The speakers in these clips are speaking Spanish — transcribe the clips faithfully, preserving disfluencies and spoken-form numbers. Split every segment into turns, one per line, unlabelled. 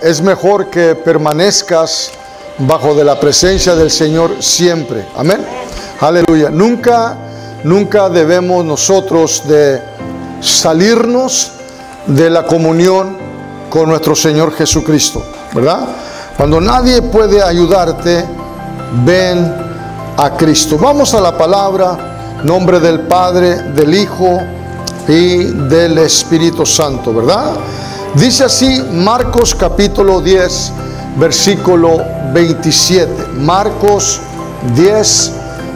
es mejor que permanezcas bajo de la presencia del Señor siempre. Amén. Aleluya. Nunca, nunca debemos nosotros de salirnos de la comunión con nuestro Señor Jesucristo, ¿verdad? Cuando nadie puede ayudarte, ven a Cristo. Vamos a la palabra, nombre del Padre, del Hijo y del Espíritu Santo, ¿verdad? Dice así Marcos capítulo diez, versículo veintisiete. Marcos diez,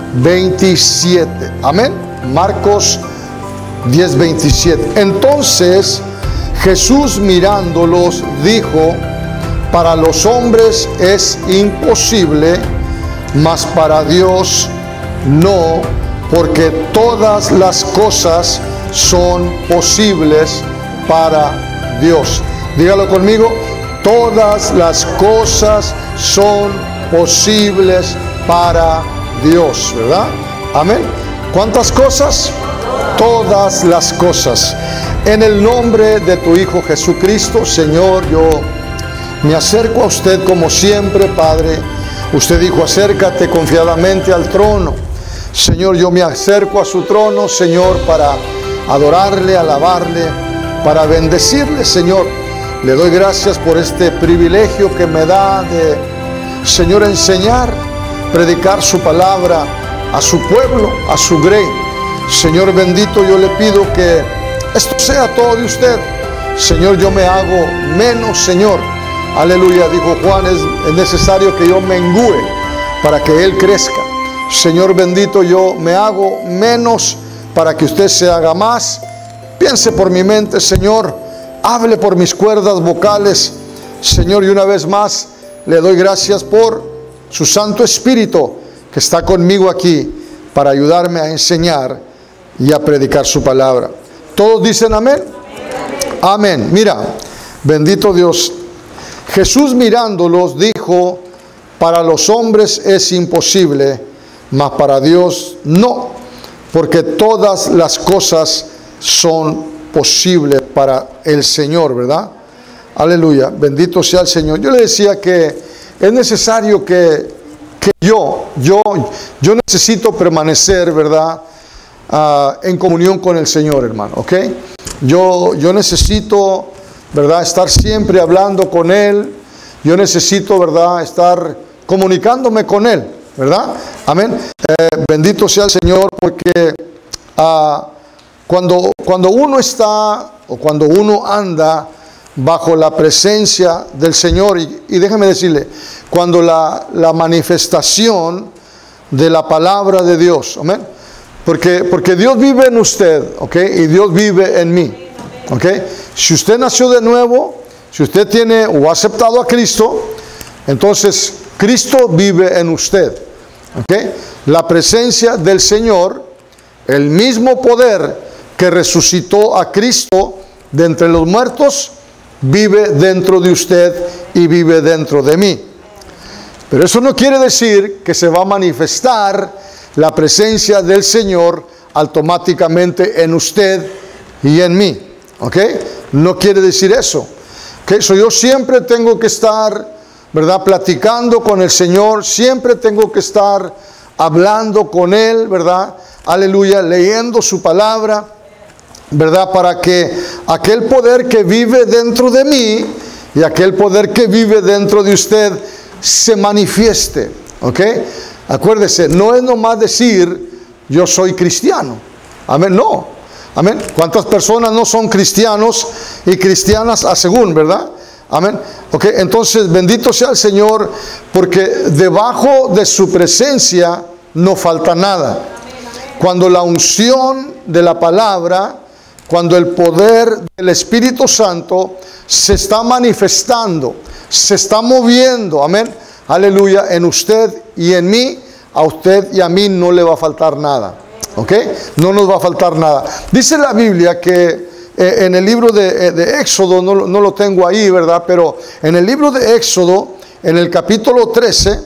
veintisiete. Amén. Marcos diez, veintisiete. Entonces Jesús mirándolos dijo: para los hombres es imposible, mas para Dios no, porque todas las cosas son posibles para Dios. Dígalo conmigo: todas las cosas son posibles para Dios, ¿verdad? Amén. ¿Cuántas cosas? Todas las cosas. En el nombre de tu Hijo Jesucristo, Señor, yo me acerco a usted como siempre, Padre. Usted dijo: acércate confiadamente al trono. Señor, yo me acerco a su trono, Señor, para adorarle, alabarle, para bendecirle, Señor. Le doy gracias por este privilegio que me da de, Señor, enseñar, predicar su palabra a su pueblo, a su grey. Señor bendito, yo le pido que esto sea todo de usted. Señor, yo me hago menos, Señor. Aleluya, dijo Juan, es, es necesario que yo mengüe para que Él crezca. Señor bendito, yo me hago menos para que usted se haga más. Piense por mi mente, Señor. Hable por mis cuerdas vocales, Señor. Y una vez más le doy gracias por su Santo Espíritu que está conmigo aquí para ayudarme a enseñar y a predicar su palabra. ¿Todos dicen amén? Amén. Mira, bendito Dios. Jesús mirándolos dijo: para los hombres es imposible, mas para Dios no, porque todas las cosas son posibles para el Señor, ¿verdad? Aleluya, bendito sea el Señor. Yo le decía que es necesario que, que yo, yo, yo necesito permanecer, ¿verdad? Uh, en comunión con el Señor, hermano, ¿ok? Yo, yo necesito, ¿verdad?, estar siempre hablando con Él. Yo necesito, ¿verdad?, estar comunicándome con Él, ¿verdad? Amén. Eh, bendito sea el Señor, porque uh, cuando, cuando uno está, o cuando uno anda bajo la presencia del Señor, y, y déjeme decirle, cuando la, la manifestación de la palabra de Dios, amén, porque, porque Dios vive en usted, ¿ok? Y Dios vive en mí, ¿ok? Si usted nació de nuevo, si usted tiene o ha aceptado a Cristo, entonces Cristo vive en usted, ¿ok? La presencia del Señor, el mismo poder que resucitó a Cristo de entre los muertos, vive dentro de usted y vive dentro de mí. Pero eso no quiere decir que se va a manifestar la presencia del Señor automáticamente en usted y en mí, ¿ok? No quiere decir eso, ¿ok? So, yo siempre tengo que estar, ¿verdad?, platicando con el Señor, siempre tengo que estar hablando con Él, ¿verdad? Aleluya, leyendo su palabra, ¿verdad? Para que aquel poder que vive dentro de mí y aquel poder que vive dentro de usted se manifieste, ¿ok? Acuérdese, no es nomás decir yo soy cristiano, amén, no, amén. ¿Cuántas personas no son cristianos y cristianas a según, verdad? Amén. Ok, entonces bendito sea el Señor, porque debajo de su presencia no falta nada. Cuando la unción de la palabra, cuando el poder del Espíritu Santo se está manifestando, se está moviendo, amén, aleluya, en usted y en mí, a usted y a mí no le va a faltar nada, ¿ok? No nos va a faltar nada. Dice la Biblia que eh, en el libro de, de Éxodo, no, no lo tengo ahí, ¿verdad? Pero en el libro de Éxodo, en el capítulo trece,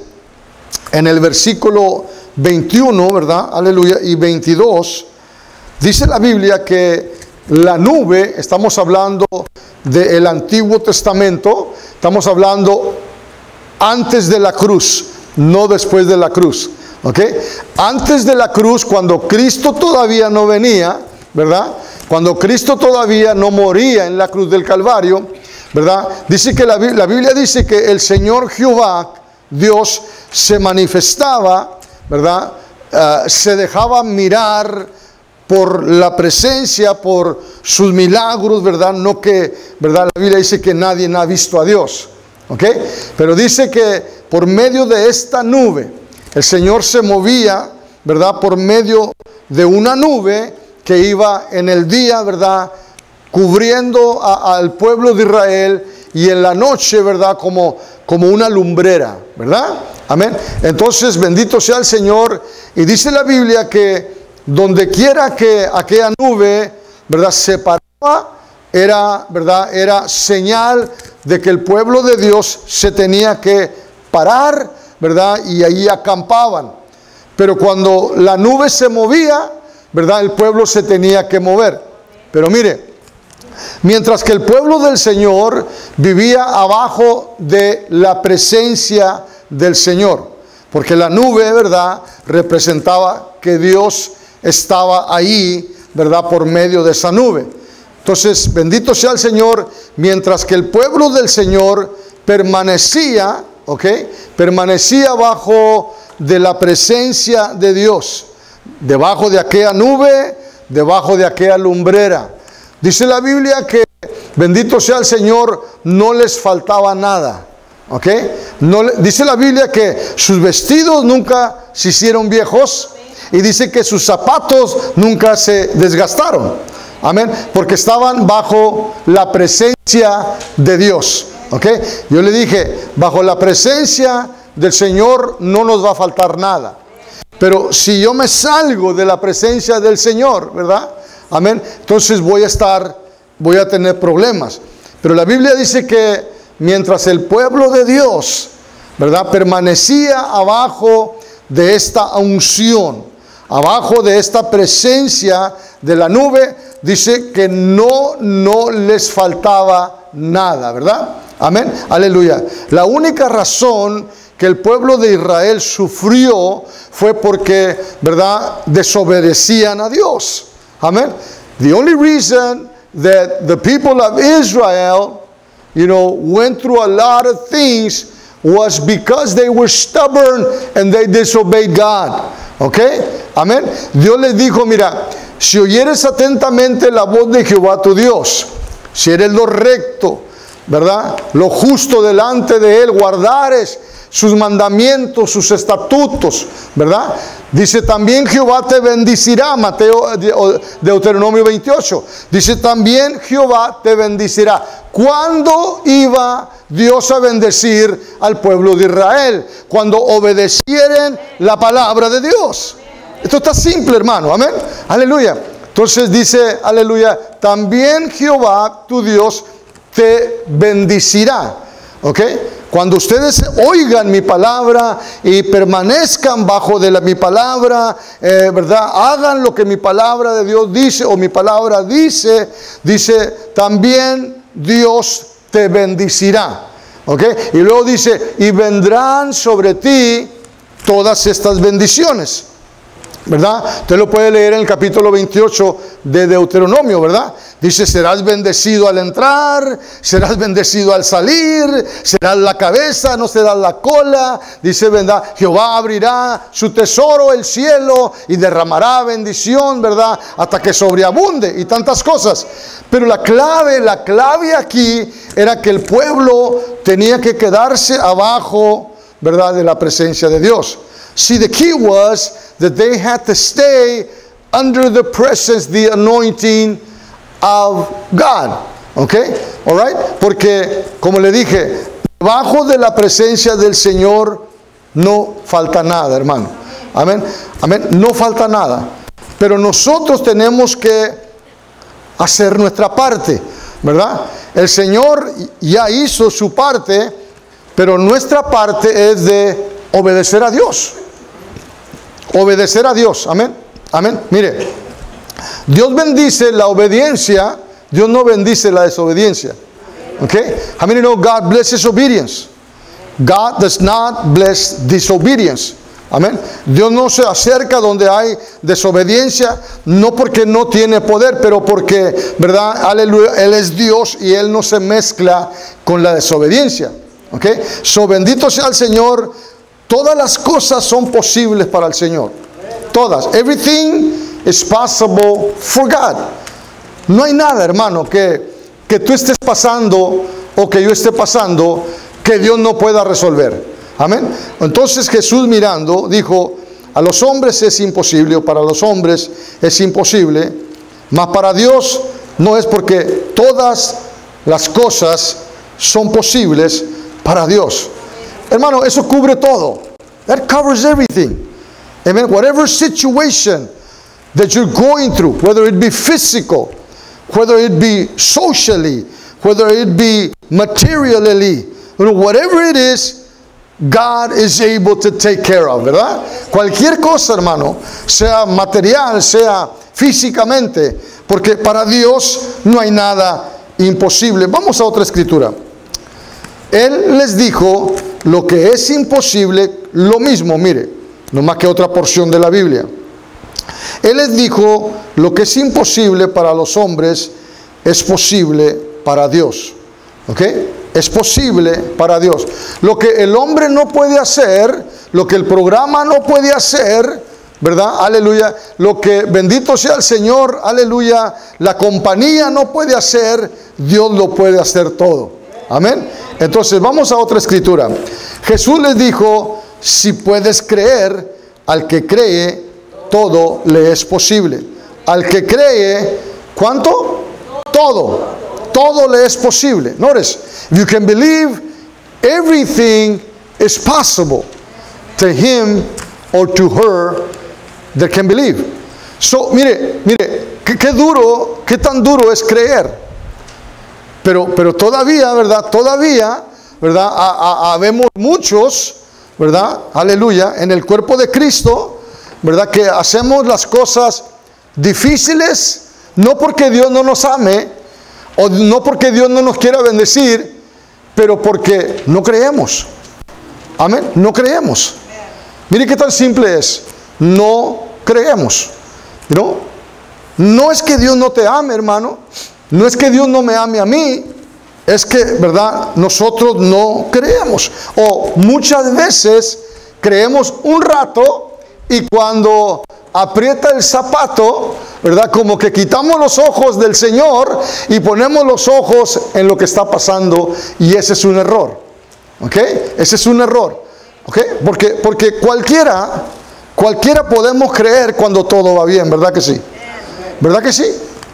en el versículo veintiuno, ¿verdad? Aleluya, y veintidós, dice la Biblia que la nube, estamos hablando del Antiguo Testamento, Estamos hablando antes de la cruz, no después de la cruz. ¿Ok? Antes de la cruz, cuando Cristo todavía no venía, ¿verdad? Cuando Cristo todavía no moría en la cruz del Calvario, ¿verdad? Dice que la, la Biblia dice que el Señor Jehová, Dios, se manifestaba, ¿verdad? Uh, se dejaba mirar por la presencia, por sus milagros, ¿verdad? No que, ¿verdad? La Biblia dice que nadie ha visto a Dios, ¿ok? Pero dice que por medio de esta nube, el Señor se movía, ¿verdad? Por medio de una nube que iba en el día, ¿verdad? Cubriendo a, al pueblo de Israel, y en la noche, ¿verdad? Como, como una lumbrera, ¿verdad? Amén. Entonces, bendito sea el Señor. Y dice la Biblia que donde quiera que aquella nube, ¿verdad? Se paraba, era, ¿verdad? Era señal de que el pueblo de Dios se tenía que parar, ¿verdad? Y ahí acampaban. Pero cuando la nube se movía, ¿verdad? El pueblo se tenía que mover. Pero mire, mientras que el pueblo del Señor vivía abajo de la presencia del Señor, porque la nube, ¿verdad? Representaba que Dios estaba ahí, ¿verdad? Por medio de esa nube. Entonces, bendito sea el Señor, mientras que el pueblo del Señor permanecía, ¿ok? Permanecía bajo de la presencia de Dios, debajo de aquella nube, debajo de aquella lumbrera. Dice la Biblia que, bendito sea el Señor, no les faltaba nada, ¿ok? No, dice la Biblia que sus vestidos nunca se hicieron viejos, y dice que sus zapatos nunca se desgastaron, amén, porque estaban bajo la presencia de Dios. ¿Ok? Yo le dije, bajo la presencia del Señor no nos va a faltar nada. Pero si yo me salgo de la presencia del Señor, ¿verdad? Amén. Entonces voy a estar, voy a tener problemas. Pero la Biblia dice que mientras el pueblo de Dios, ¿verdad? Permanecía abajo de esta unción, abajo de esta presencia de la nube, dice que no, no les faltaba nada, ¿verdad? Amén, aleluya. La única razón que el pueblo de Israel sufrió fue porque, ¿verdad?, desobedecían a Dios. Amén. The only reason that the people of Israel, you know, went through a lot of things was because they were stubborn and they disobeyed God. ¿Ok? Amén. Dios les dijo, mira, si oyeres atentamente la voz de Jehová tu Dios, si eres lo recto, ¿verdad?, lo justo delante de Él, guardares sus mandamientos, sus estatutos, ¿verdad? Dice también Jehová te bendecirá, Mateo, Deuteronomio veintiocho. Dice también Jehová te bendecirá. ¿Cuándo iba Dios a bendecir al pueblo de Israel? Cuando obedecieren la palabra de Dios. Esto está simple, hermano, amén, aleluya. Entonces dice, aleluya, también Jehová tu Dios te bendecirá, ¿ok? Cuando ustedes oigan mi palabra y permanezcan bajo de la, mi palabra, eh, ¿verdad? Hagan lo que mi palabra de Dios dice, o mi palabra dice, dice, también Dios te bendecirá, ¿ok? Y luego dice, y vendrán sobre ti todas estas bendiciones, ¿verdad? Usted lo puede leer en el capítulo veintiocho de Deuteronomio, ¿verdad? Dice, serás bendecido al entrar, serás bendecido al salir, serás la cabeza, no serás la cola. Dice, ¿verdad? Jehová abrirá su tesoro, el cielo, y derramará bendición, ¿verdad? Hasta que sobreabunde, y tantas cosas. Pero la clave, la clave aquí era que el pueblo tenía que quedarse abajo, ¿verdad?, de la presencia de Dios. See, the key was that they had to stay under the presence, the anointing of God. Okay? All right? Porque, como le dije, debajo de la presencia del Señor no falta nada, hermano. Amén. Amén. No falta nada. Pero nosotros tenemos que hacer nuestra parte, ¿verdad? El Señor ya hizo su parte, pero nuestra parte es de obedecer a Dios. Obedecer a Dios. Amén. Amén. Mire, Dios bendice la obediencia, Dios no bendice la desobediencia. Okay? How many know God blesses obedience? God does not bless disobedience. Amén. Dios no se acerca donde hay desobediencia, no porque no tiene poder, pero porque, ¿verdad? Aleluya, Él es Dios y Él no se mezcla con la desobediencia. ¿Ok? So, bendito sea el Señor. Todas las cosas son posibles para el Señor. Todas. Everything is possible for God. No hay nada, hermano, que, que tú estés pasando o que yo esté pasando que Dios no pueda resolver. Amén. Entonces Jesús, mirando, dijo: a los hombres es imposible, o para los hombres es imposible, mas para Dios no es, porque todas las cosas son posibles para Dios. Hermano, eso cubre todo. That covers everything. Amen. Whatever situation that you're going through, whether it be physical, whether it be socially, whether it be materially, whatever it is, God is able to take care of, ¿verdad? Cualquier cosa, hermano, sea material, sea físicamente, porque para Dios no hay nada imposible. Vamos a otra escritura. Él les dijo lo que es imposible, lo mismo, mire, no más que otra porción de la Biblia. Él les dijo: lo que es imposible para los hombres es posible para Dios. ¿Ok? Es posible para Dios. Lo que el hombre no puede hacer, lo que el programa no puede hacer, ¿verdad? Aleluya. Lo que, bendito sea el Señor, aleluya, la compañía no puede hacer, Dios lo puede hacer todo. Amén. Entonces vamos a otra escritura. Jesús les dijo: si puedes creer, al que cree, todo le es posible. Al que cree, ¿cuánto? Todo. Todo le es posible. Notice, if you can believe, everything is possible to him or to her that can believe. So, mire, mire, qué, qué duro, qué tan duro es creer. Pero, pero todavía, ¿verdad? Todavía, ¿verdad? Habemos muchos, ¿verdad? Aleluya, en el cuerpo de Cristo, ¿verdad? Que hacemos las cosas difíciles, no porque Dios no nos ame, o no porque Dios no nos quiera bendecir, pero porque no creemos. Amén. No creemos. Mire qué tan simple es. No creemos. ¿No? No es que Dios no te ame, hermano. No es que Dios no me ame a mí. Es que, ¿verdad? Nosotros no creemos. O muchas veces creemos un rato, y cuando aprieta el zapato, ¿verdad? Como que quitamos los ojos del Señor y ponemos los ojos en lo que está pasando, y ese es un error. ¿Ok? Ese es un error. ¿Ok? Porque, porque cualquiera, cualquiera podemos creer cuando todo va bien, ¿verdad que sí? ¿Verdad que sí?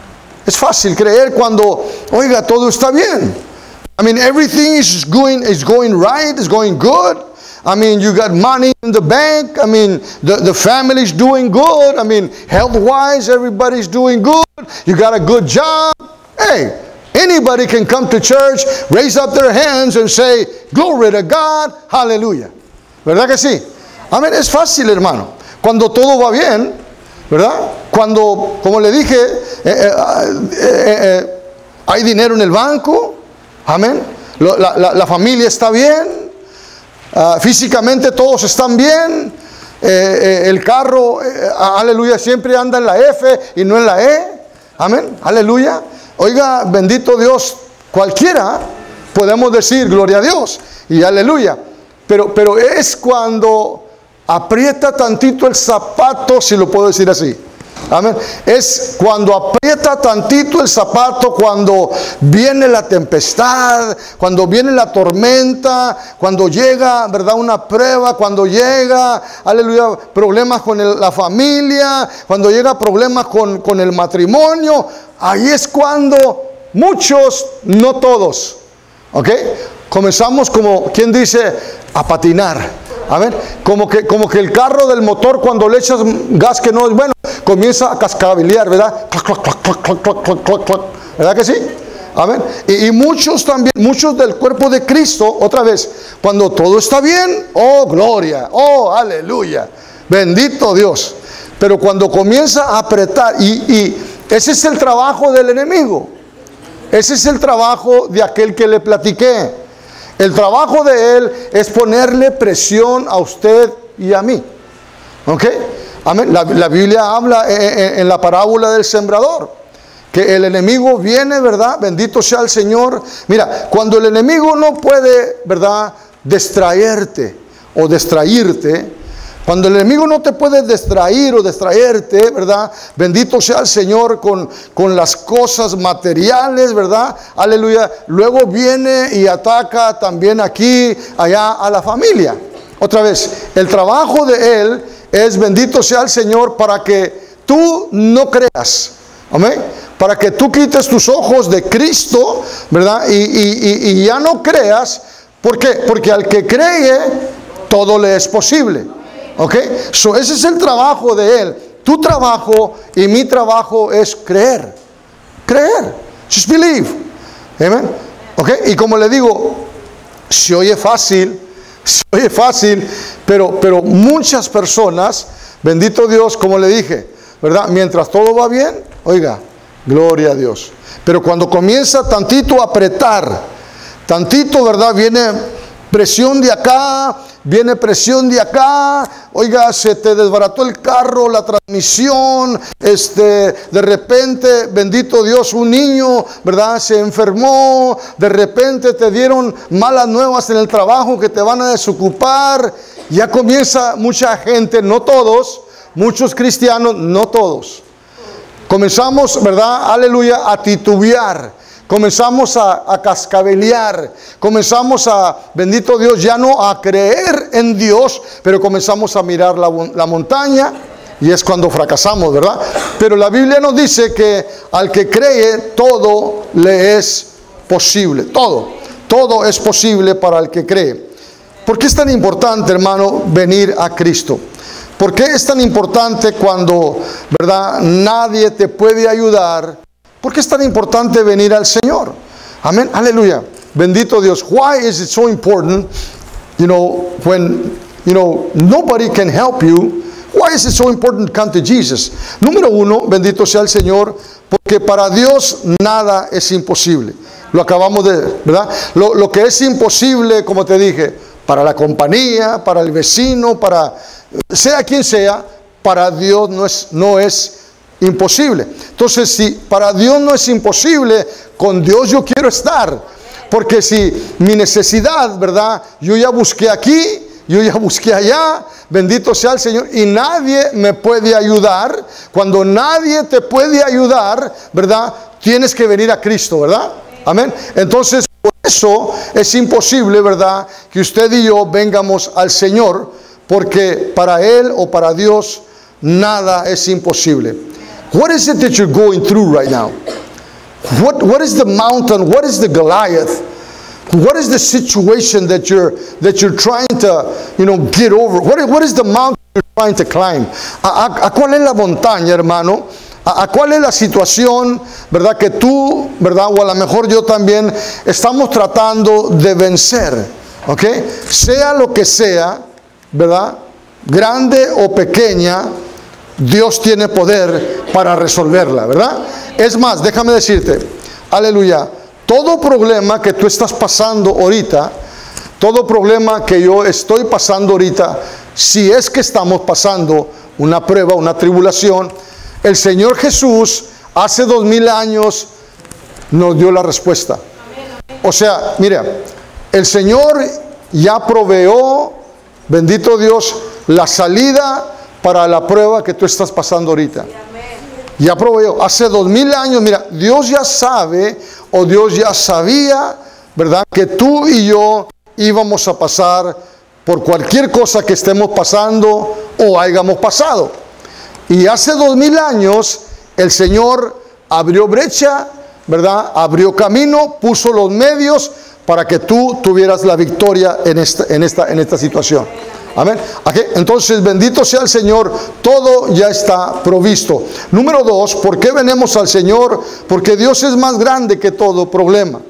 Es fácil creer cuando, oiga, todo está bien. I mean, everything is going, is going right, is going good. I mean, you got money in the bank. I mean, the, the family's doing good. I mean, health-wise, everybody's doing good. You got a good job. Hey, anybody can come to church, raise up their hands and say, glory to God, hallelujah. ¿Verdad que sí? Amén. Es fácil, hermano. Cuando todo va bien, ¿verdad? Cuando, como le dije, eh, eh, eh, eh, hay dinero en el banco. Amén. La, la, la familia está bien. Uh, físicamente todos están bien. Eh, eh, el carro, eh, aleluya, siempre anda en la F y no en la E. Amén. Aleluya. Oiga, bendito Dios. Cualquiera podemos decir gloria a Dios y aleluya. Pero, pero es cuando aprieta tantito el zapato, si lo puedo decir así. Amén. Es cuando aprieta tantito el zapato, cuando viene la tempestad, cuando viene la tormenta, cuando llega, ¿verdad?, una prueba, cuando llega, aleluya, problemas con el, la familia, cuando llega problemas con, con el matrimonio. Ahí es cuando muchos, no todos, ¿ok? Comenzamos como, ¿quién dice? A patinar. A ver, como que, como que el carro del motor, cuando le echas gas que no es bueno, comienza a cascabilear, ¿verdad? Clac, clac, clac, clac, clac, clac, clac, clac. ¿Verdad que sí? Amén. Y, y muchos también, muchos del cuerpo de Cristo, otra vez, cuando todo está bien, oh gloria, oh aleluya, bendito Dios. Pero cuando comienza a apretar, y, y ese es el trabajo del enemigo. Ese es el trabajo de aquel que le platiqué. El trabajo de él es ponerle presión a usted y a mí. ¿Ok? Amén. La, la Biblia habla en, en, en la parábola del sembrador, que el enemigo viene, ¿verdad? Bendito sea el Señor. Mira, cuando el enemigo no puede, ¿verdad?, distraerte o distraerte, cuando el enemigo no te puede distraer o distraerte, ¿verdad? Bendito sea el Señor con, con las cosas materiales, ¿verdad? Aleluya. Luego viene y ataca también aquí, allá a la familia. Otra vez, el trabajo de él es, bendito sea el Señor, para que tú no creas. Amén. Para que tú quites tus ojos de Cristo, ¿verdad? Y, y, y, y ya no creas. ¿Por qué? Porque al que cree, todo le es posible. ¿Ok? So, ese es el trabajo de él. Tu trabajo y mi trabajo es creer. Creer. Just believe. Amen. ¿Ok? Y como le digo, se oye fácil, se oye fácil, pero, pero muchas personas, bendito Dios, como le dije, ¿verdad? Mientras todo va bien, oiga, gloria a Dios. Pero cuando comienza tantito a apretar, tantito, ¿verdad? Viene presión de acá, viene presión de acá, oiga, se te desbarató el carro, la transmisión, este, de repente, bendito Dios, un niño, ¿verdad?, se enfermó, de repente te dieron malas nuevas en el trabajo que te van a desocupar, ya comienza mucha gente, no todos, muchos cristianos, no todos, comenzamos, ¿verdad?, aleluya, a titubear. Comenzamos a, a cascabelear, comenzamos a, bendito Dios, ya no a creer en Dios, pero comenzamos a mirar la, la montaña y es cuando fracasamos, ¿verdad? Pero la Biblia nos dice que al que cree todo le es posible, todo, todo es posible para el que cree. ¿Por qué es tan importante, hermano, venir a Cristo? ¿Por qué es tan importante cuando, verdad, nadie te puede ayudar? ¿Por qué es tan importante venir al Señor? Amén, aleluya. Bendito Dios. Why is it so important, you know, when, you know, nobody can help you? Why is it so important to come to Jesus? Número uno, bendito sea el Señor, porque para Dios nada es imposible. Lo acabamos de, ¿verdad? Lo, lo que es imposible, como te dije, para la compañía, para el vecino, para sea quien sea, para Dios no es, no es imposible. Entonces, si para Dios no es imposible, con Dios yo quiero estar. Porque si mi necesidad, ¿verdad?, yo ya busqué aquí, yo ya busqué allá, bendito sea el Señor, y nadie me puede ayudar. Cuando nadie te puede ayudar, ¿verdad?, tienes que venir a Cristo, ¿verdad? Amén. Entonces, por eso es imposible, ¿verdad?, que usted y yo vengamos al Señor, porque para Él o para Dios nada es imposible. What is it that you're going through right now? What, what is the mountain? What is the Goliath? What is the situation that you're, that you're trying to, you know, get over? What, what is the mountain you're trying to climb? ¿A, a, a cuál es la montaña, hermano? ¿A, a cuál es la situación, verdad, que tú, verdad, o a lo mejor yo también, estamos tratando de vencer? ¿Ok? Sea lo que sea, ¿verdad?, grande o pequeña, Dios tiene poder para resolverla, ¿verdad? Es más, déjame decirte, aleluya, todo problema que tú estás pasando ahorita, todo problema que yo estoy pasando ahorita, si es que estamos pasando una prueba, una tribulación, el Señor Jesús hace dos mil años nos dio la respuesta. O sea, mira, el Señor ya proveó, bendito Dios, la salida para la prueba que tú estás pasando ahorita. Ya proveyó. Hace dos mil años, mira, Dios ya sabe, o Dios ya sabía, ¿verdad?, que tú y yo íbamos a pasar por cualquier cosa que estemos pasando o hayamos pasado. Y hace dos mil años, el Señor abrió brecha, ¿verdad?, abrió camino, puso los medios para que tú tuvieras la victoria en esta, en esta, en esta situación. Amén. Okay. Entonces, bendito sea el Señor, todo ya está provisto. Número dos, ¿por qué venimos al Señor? Porque Dios es más grande que todo problema.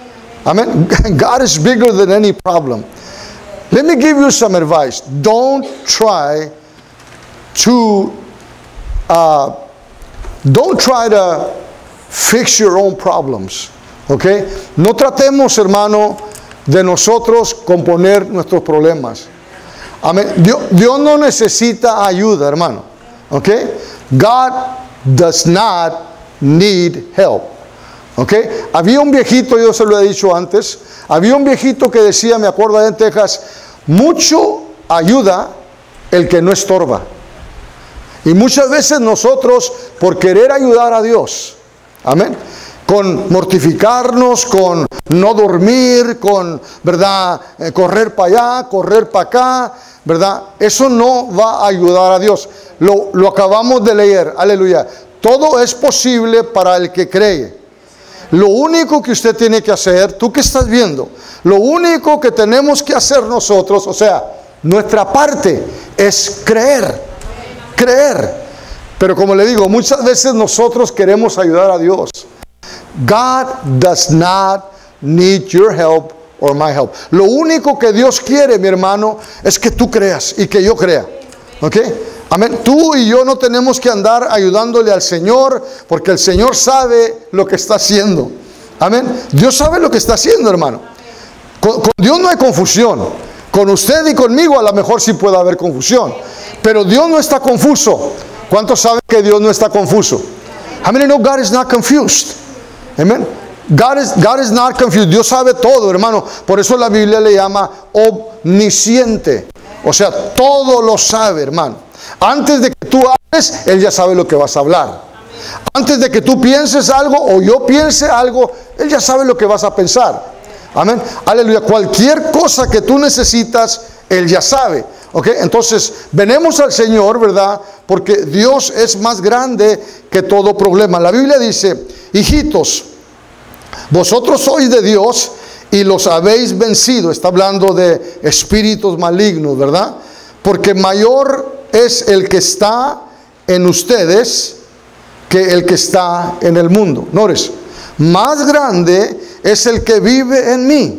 Amén. God is bigger than any problem. Let me give you some advice. Don't try to uh, don't try to fix your own problems. ¿Ok? No tratemos, hermano, de nosotros componer nuestros problemas. Amén. Dios, Dios no necesita ayuda, hermano. ¿Ok? God does not need help. ¿Ok? Había un viejito, yo se lo he dicho antes, había un viejito que decía, me acuerdo allá en Texas, mucho ayuda el que no estorba. Y muchas veces nosotros, por querer ayudar a Dios, amén, con mortificarnos, con no dormir, con, ¿verdad?, eh, correr para allá, correr para acá, ¿verdad? Eso no va a ayudar a Dios. Lo, lo acabamos de leer, aleluya. Todo es posible para el que cree. Lo único que usted tiene que hacer, tú que estás viendo, lo único que tenemos que hacer nosotros, o sea, nuestra parte es creer, creer. Pero como le digo, muchas veces nosotros queremos ayudar a Dios. God does not need your help or my help. Lo único que Dios quiere, mi hermano, es que tú creas y que yo crea. ¿Ok? Amén. Tú y yo no tenemos que andar ayudándole al Señor, porque el Señor sabe lo que está haciendo. Amén. Dios sabe lo que está haciendo, hermano. Con, con Dios no hay confusión. Con usted y conmigo a lo mejor sí puede haber confusión, pero Dios no está confuso. ¿Cuántos saben que Dios no está confuso? How many know God is not confused? Amen. God is, God is not confused. Dios sabe todo, hermano. Por eso la Biblia le llama omnisciente. O sea, todo lo sabe, hermano. Antes de que tú hables, Él ya sabe lo que vas a hablar. Antes de que tú pienses algo o yo piense algo, Él ya sabe lo que vas a pensar. Amén. Aleluya. Cualquier cosa que tú necesitas, Él ya sabe. ¿Ok? Entonces, venemos al Señor, ¿verdad? Porque Dios es más grande que todo problema. La Biblia dice, hijitos, vosotros sois de Dios y los habéis vencido. Está hablando de espíritus malignos, ¿verdad? Porque mayor es el que está en ustedes que el que está en el mundo. Notice, más grande es el que vive en mí.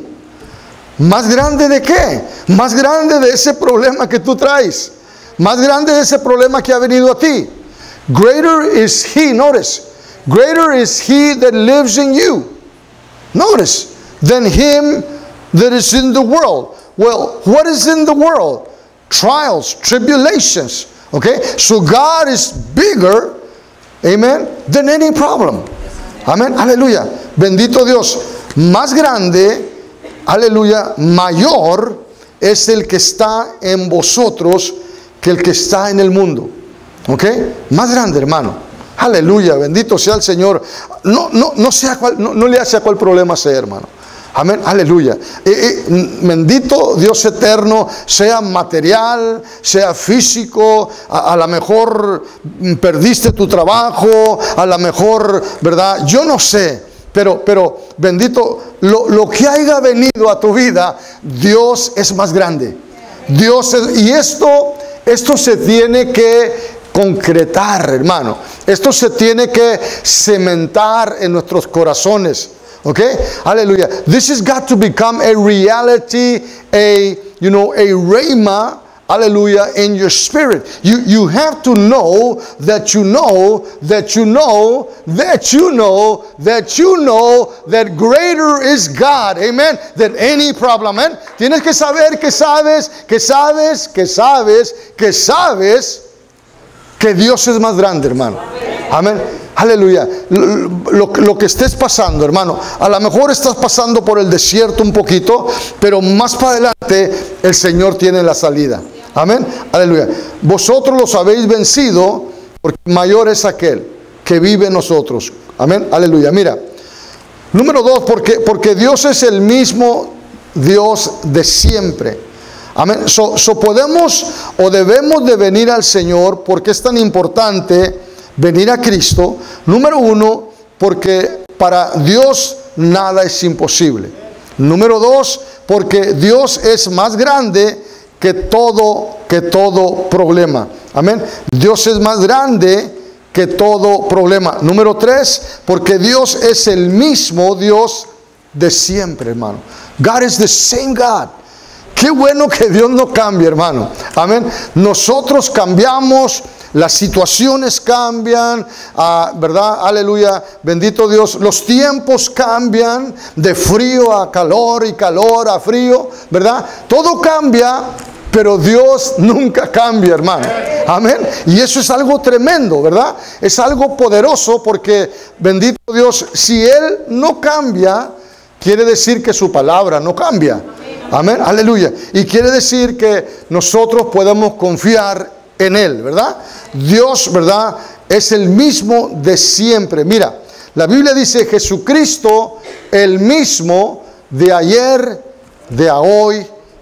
¿Más grande de qué? Más grande de ese problema que tú traes. Más grande de ese problema que ha venido a ti. Greater is He, notice, greater is He that lives in you. Notice, than him that is in the world. Well, what is in the world? Trials, tribulations. Okay? So God is bigger, amen, than any problem. Amén, aleluya. Bendito Dios. Más grande, aleluya, mayor es el que está en vosotros que el que está en el mundo. ¿Ok? Más grande, hermano. Aleluya, bendito sea el Señor. No, no, no, sea cual, no, no le hace a cuál problema sea, hermano. Amén, aleluya. Eh, eh, bendito Dios eterno, sea material, sea físico, a, a lo mejor perdiste tu trabajo, a lo mejor, ¿verdad? Yo no sé, pero, pero bendito, lo, lo que haya venido a tu vida, Dios es más grande. Dios es, y esto, esto se tiene que concretar, hermano. Esto se tiene que cementar en nuestros corazones. Okay? Hallelujah. This has got to become a reality, a, you know, a rhema, hallelujah, in your spirit. You, you have to know that you know, that you know, that you know, that you know, that greater is God, amen, than any problem, amen. Tienes que saber que sabes, que sabes, que sabes, que sabes que Dios es más grande, hermano. Amén. Aleluya. Lo, lo, lo que estés pasando, hermano, a lo mejor estás pasando por el desierto un poquito, pero más para adelante el Señor tiene la salida. Amén. Aleluya. Vosotros los habéis vencido, porque mayor es aquel que vive en nosotros. Amén. Aleluya. Mira, número dos, porque, porque Dios es el mismo Dios de siempre. Amén. So, so podemos o debemos de venir al Señor. Porque es tan importante venir a Cristo. Número uno, porque para Dios nada es imposible. Número dos, porque Dios es más grande que todo, que todo problema. Amén. Dios es más grande que todo problema. Número tres, porque Dios es el mismo Dios de siempre, hermano. God is the same God. Qué bueno que Dios no cambie, hermano. Amén. Nosotros cambiamos, las situaciones cambian, ah, ¿verdad? Aleluya, bendito Dios. Los tiempos cambian de frío a calor y calor a frío, ¿verdad? Todo cambia, pero Dios nunca cambia, hermano. Amén. Y eso es algo tremendo, ¿verdad? Es algo poderoso porque, bendito Dios, si Él no cambia, quiere decir que su palabra no cambia. Amén. Aleluya. Y quiere decir que nosotros podemos confiar en Él, ¿verdad? Dios, ¿verdad? Es el mismo de siempre. Mira, la Biblia dice Jesucristo el mismo de ayer, de hoy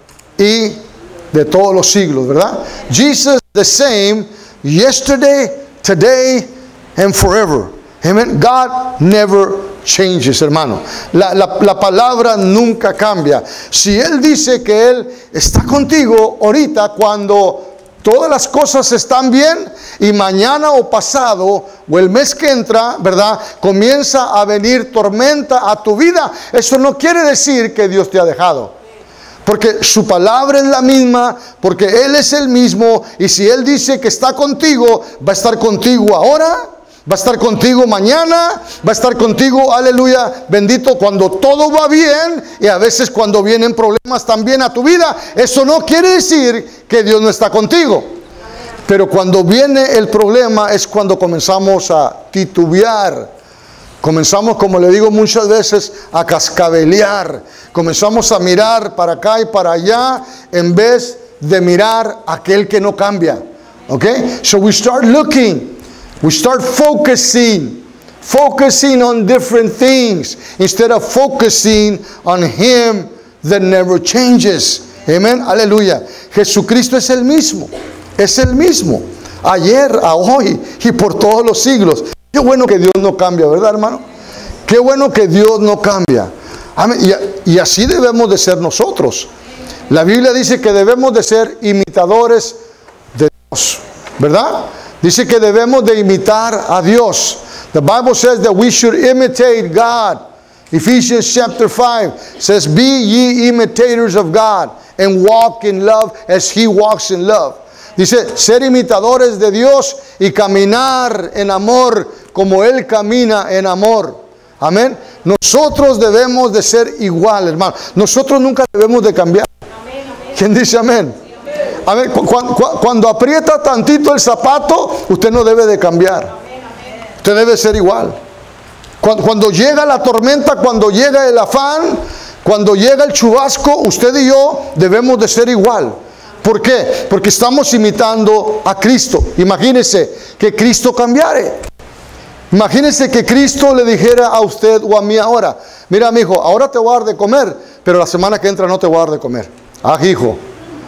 y de todos los siglos, ¿verdad? Jesus the same yesterday, today and forever. Amen. God never changes, hermano. La, la, la palabra nunca cambia. Si Él dice que Él está contigo ahorita cuando todas las cosas están bien y mañana o pasado o el mes que entra, ¿verdad? Comienza a venir tormenta a tu vida. Eso no quiere decir que Dios te ha dejado. Porque su palabra es la misma, porque Él es el mismo. Y si Él dice que está contigo, va a estar contigo ahora. Va a estar contigo mañana, va a estar contigo, aleluya, bendito, cuando todo va bien y a veces cuando vienen problemas también a tu vida. Eso no quiere decir que Dios no está contigo. Pero cuando viene el problema es cuando comenzamos a titubear. Comenzamos, como le digo muchas veces, a cascabelear. Comenzamos a mirar para acá y para allá en vez de mirar a aquel que no cambia. Okay? So we start looking. We start focusing, focusing on different things instead of focusing on Him that never changes. Amen, aleluya. Jesucristo es el mismo, es el mismo, ayer, a hoy y por todos los siglos. Qué bueno que Dios no cambia, ¿verdad, hermano? Qué bueno que Dios no cambia. Amén. Y, y así debemos de ser nosotros. La Biblia dice que debemos de ser imitadores de Dios, ¿verdad? Dice que debemos de imitar a Dios. The Bible says that we should imitate God. Ephesians chapter five says, be ye imitators of God and walk in love as He walks in love. Dice, ser imitadores de Dios y caminar en amor como Él camina en amor. Amén. Nosotros debemos de ser igual, hermano. Nosotros nunca debemos de cambiar. ¿Quién dice amén? Amén. Cuando, cuando aprieta tantito el zapato, usted no debe de cambiar. Usted debe ser igual. Cuando, cuando llega la tormenta, cuando llega el afán, cuando llega el chubasco, usted y yo debemos de ser igual. ¿Por qué? Porque estamos imitando a Cristo. Imagínese que Cristo cambiare. Imagínese que Cristo le dijera a usted o a mí ahora, mira, mi hijo, ahora te voy a dar de comer, pero la semana que entra no te voy a dar de comer. Ah, hijo.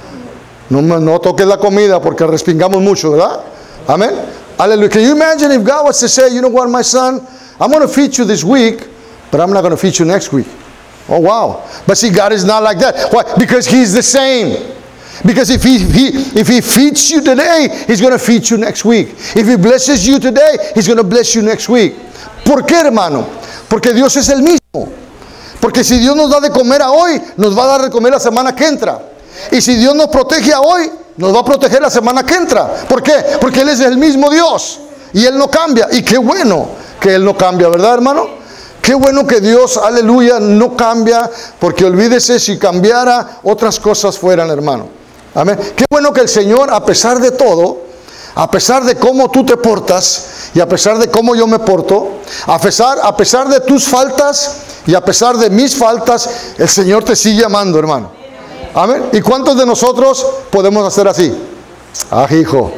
No, no toques la comida porque respingamos mucho, ¿verdad? Amén. Hallelujah. Can you imagine if God was to say, you know what, my son, I'm going to feed you this week, but I'm not going to feed you next week. Oh, wow. But see, God is not like that. Why? Because He's the same. Because if he, he, if he feeds you today, He's going to feed you next week. If He blesses you today, He's going to bless you next week. ¿Por qué, hermano? Porque Dios es el mismo. Porque si Dios nos da de comer a hoy, nos va a dar de comer la semana que entra. Y si Dios nos protege a hoy, nos va a proteger la semana que entra. ¿Por qué? Porque Él es el mismo Dios. Y Él no cambia. Y qué bueno que Él no cambia, ¿verdad, hermano? Qué bueno que Dios, aleluya, no cambia. Porque olvídese, si cambiara, otras cosas fueran, hermano. Amén. Qué bueno que el Señor, a pesar de todo, a pesar de cómo tú te portas y a pesar de cómo yo me porto, a pesar, a pesar de tus faltas y a pesar de mis faltas, el Señor te sigue amando, hermano. Amén. ¿Y cuántos de nosotros podemos hacer así? Ah, hijo.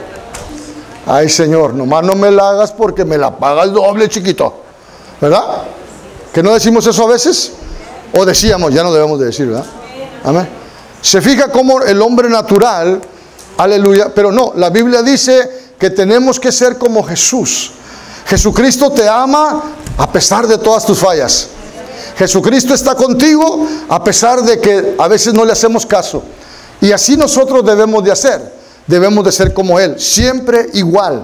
Ay, Señor, nomás no me la hagas porque me la paga el doble, chiquito. ¿Verdad? ¿Que no decimos eso a veces? O decíamos, ya no debemos de decir, ¿verdad? Amén. Se fija cómo el hombre natural, aleluya, pero no, la Biblia dice que tenemos que ser como Jesús. Jesucristo te ama a pesar de todas tus fallas. Jesucristo está contigo a pesar de que a veces no le hacemos caso. Y así nosotros debemos de hacer. Debemos de ser como Él, siempre igual.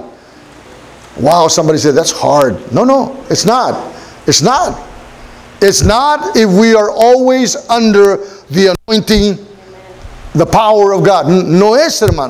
Wow, somebody said, that's hard. No, no, it's not. It's not. It's not if we are always under the anointing, the power of God. No es, hermano.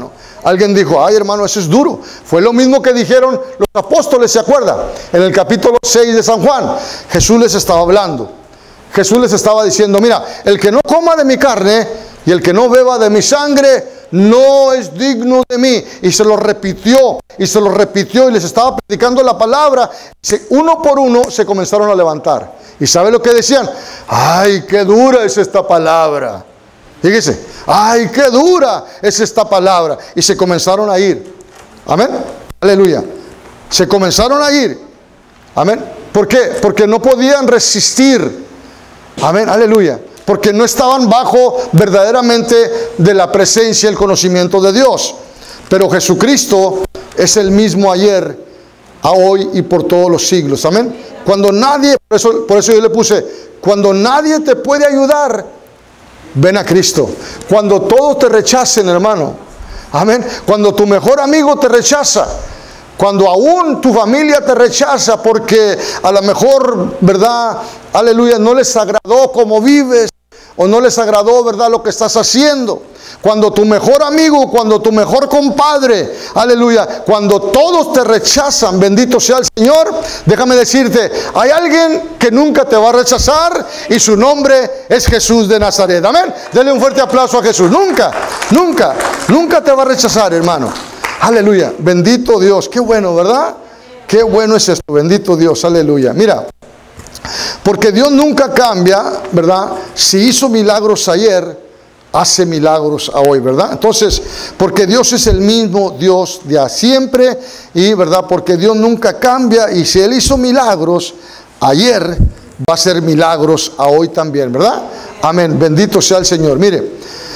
Alguien dijo, ay hermano, eso es duro. Fue lo mismo que dijeron los apóstoles, ¿se acuerdan? En el capítulo seis de San Juan, Jesús les estaba hablando. Jesús les estaba diciendo, mira, el que no coma de mi carne y el que no beba de mi sangre, no es digno de mí. Y se lo repitió, y se lo repitió, y les estaba predicando la palabra. Uno por uno se comenzaron a levantar. ¿Y sabe lo que decían? Ay, qué dura es esta palabra. Fíjese, ay, qué dura es esta palabra. Y se comenzaron a ir. Amén. Aleluya. Se comenzaron a ir. Amén. ¿Por qué? Porque no podían resistir. Amén. Aleluya. Porque no estaban bajo verdaderamente de la presencia y el conocimiento de Dios. Pero Jesucristo es el mismo ayer, a hoy y por todos los siglos. Amén. Cuando nadie, por eso, por eso yo le puse, cuando nadie te puede ayudar, ven a Cristo. Cuando todos te rechacen, hermano. Amén. Cuando tu mejor amigo te rechaza. Cuando aún tu familia te rechaza porque a lo mejor, ¿verdad? Aleluya, no les agradó cómo vives. O no les agradó, ¿verdad?, lo que estás haciendo. Cuando tu mejor amigo, cuando tu mejor compadre, aleluya, cuando todos te rechazan, bendito sea el Señor, déjame decirte, hay alguien que nunca te va a rechazar y su nombre es Jesús de Nazaret. Amén. Dele un fuerte aplauso a Jesús. Nunca, nunca, nunca te va a rechazar, hermano. Aleluya. Bendito Dios. Qué bueno, ¿verdad? Qué bueno es esto. Bendito Dios. Aleluya. Mira. Porque Dios nunca cambia, ¿verdad? Si hizo milagros ayer, hace milagros a hoy, ¿verdad? Entonces, porque Dios es el mismo Dios de siempre, y, ¿verdad? Porque Dios nunca cambia, y si Él hizo milagros ayer, va a hacer milagros a hoy también, ¿verdad? Amén. Bendito sea el Señor. Mire,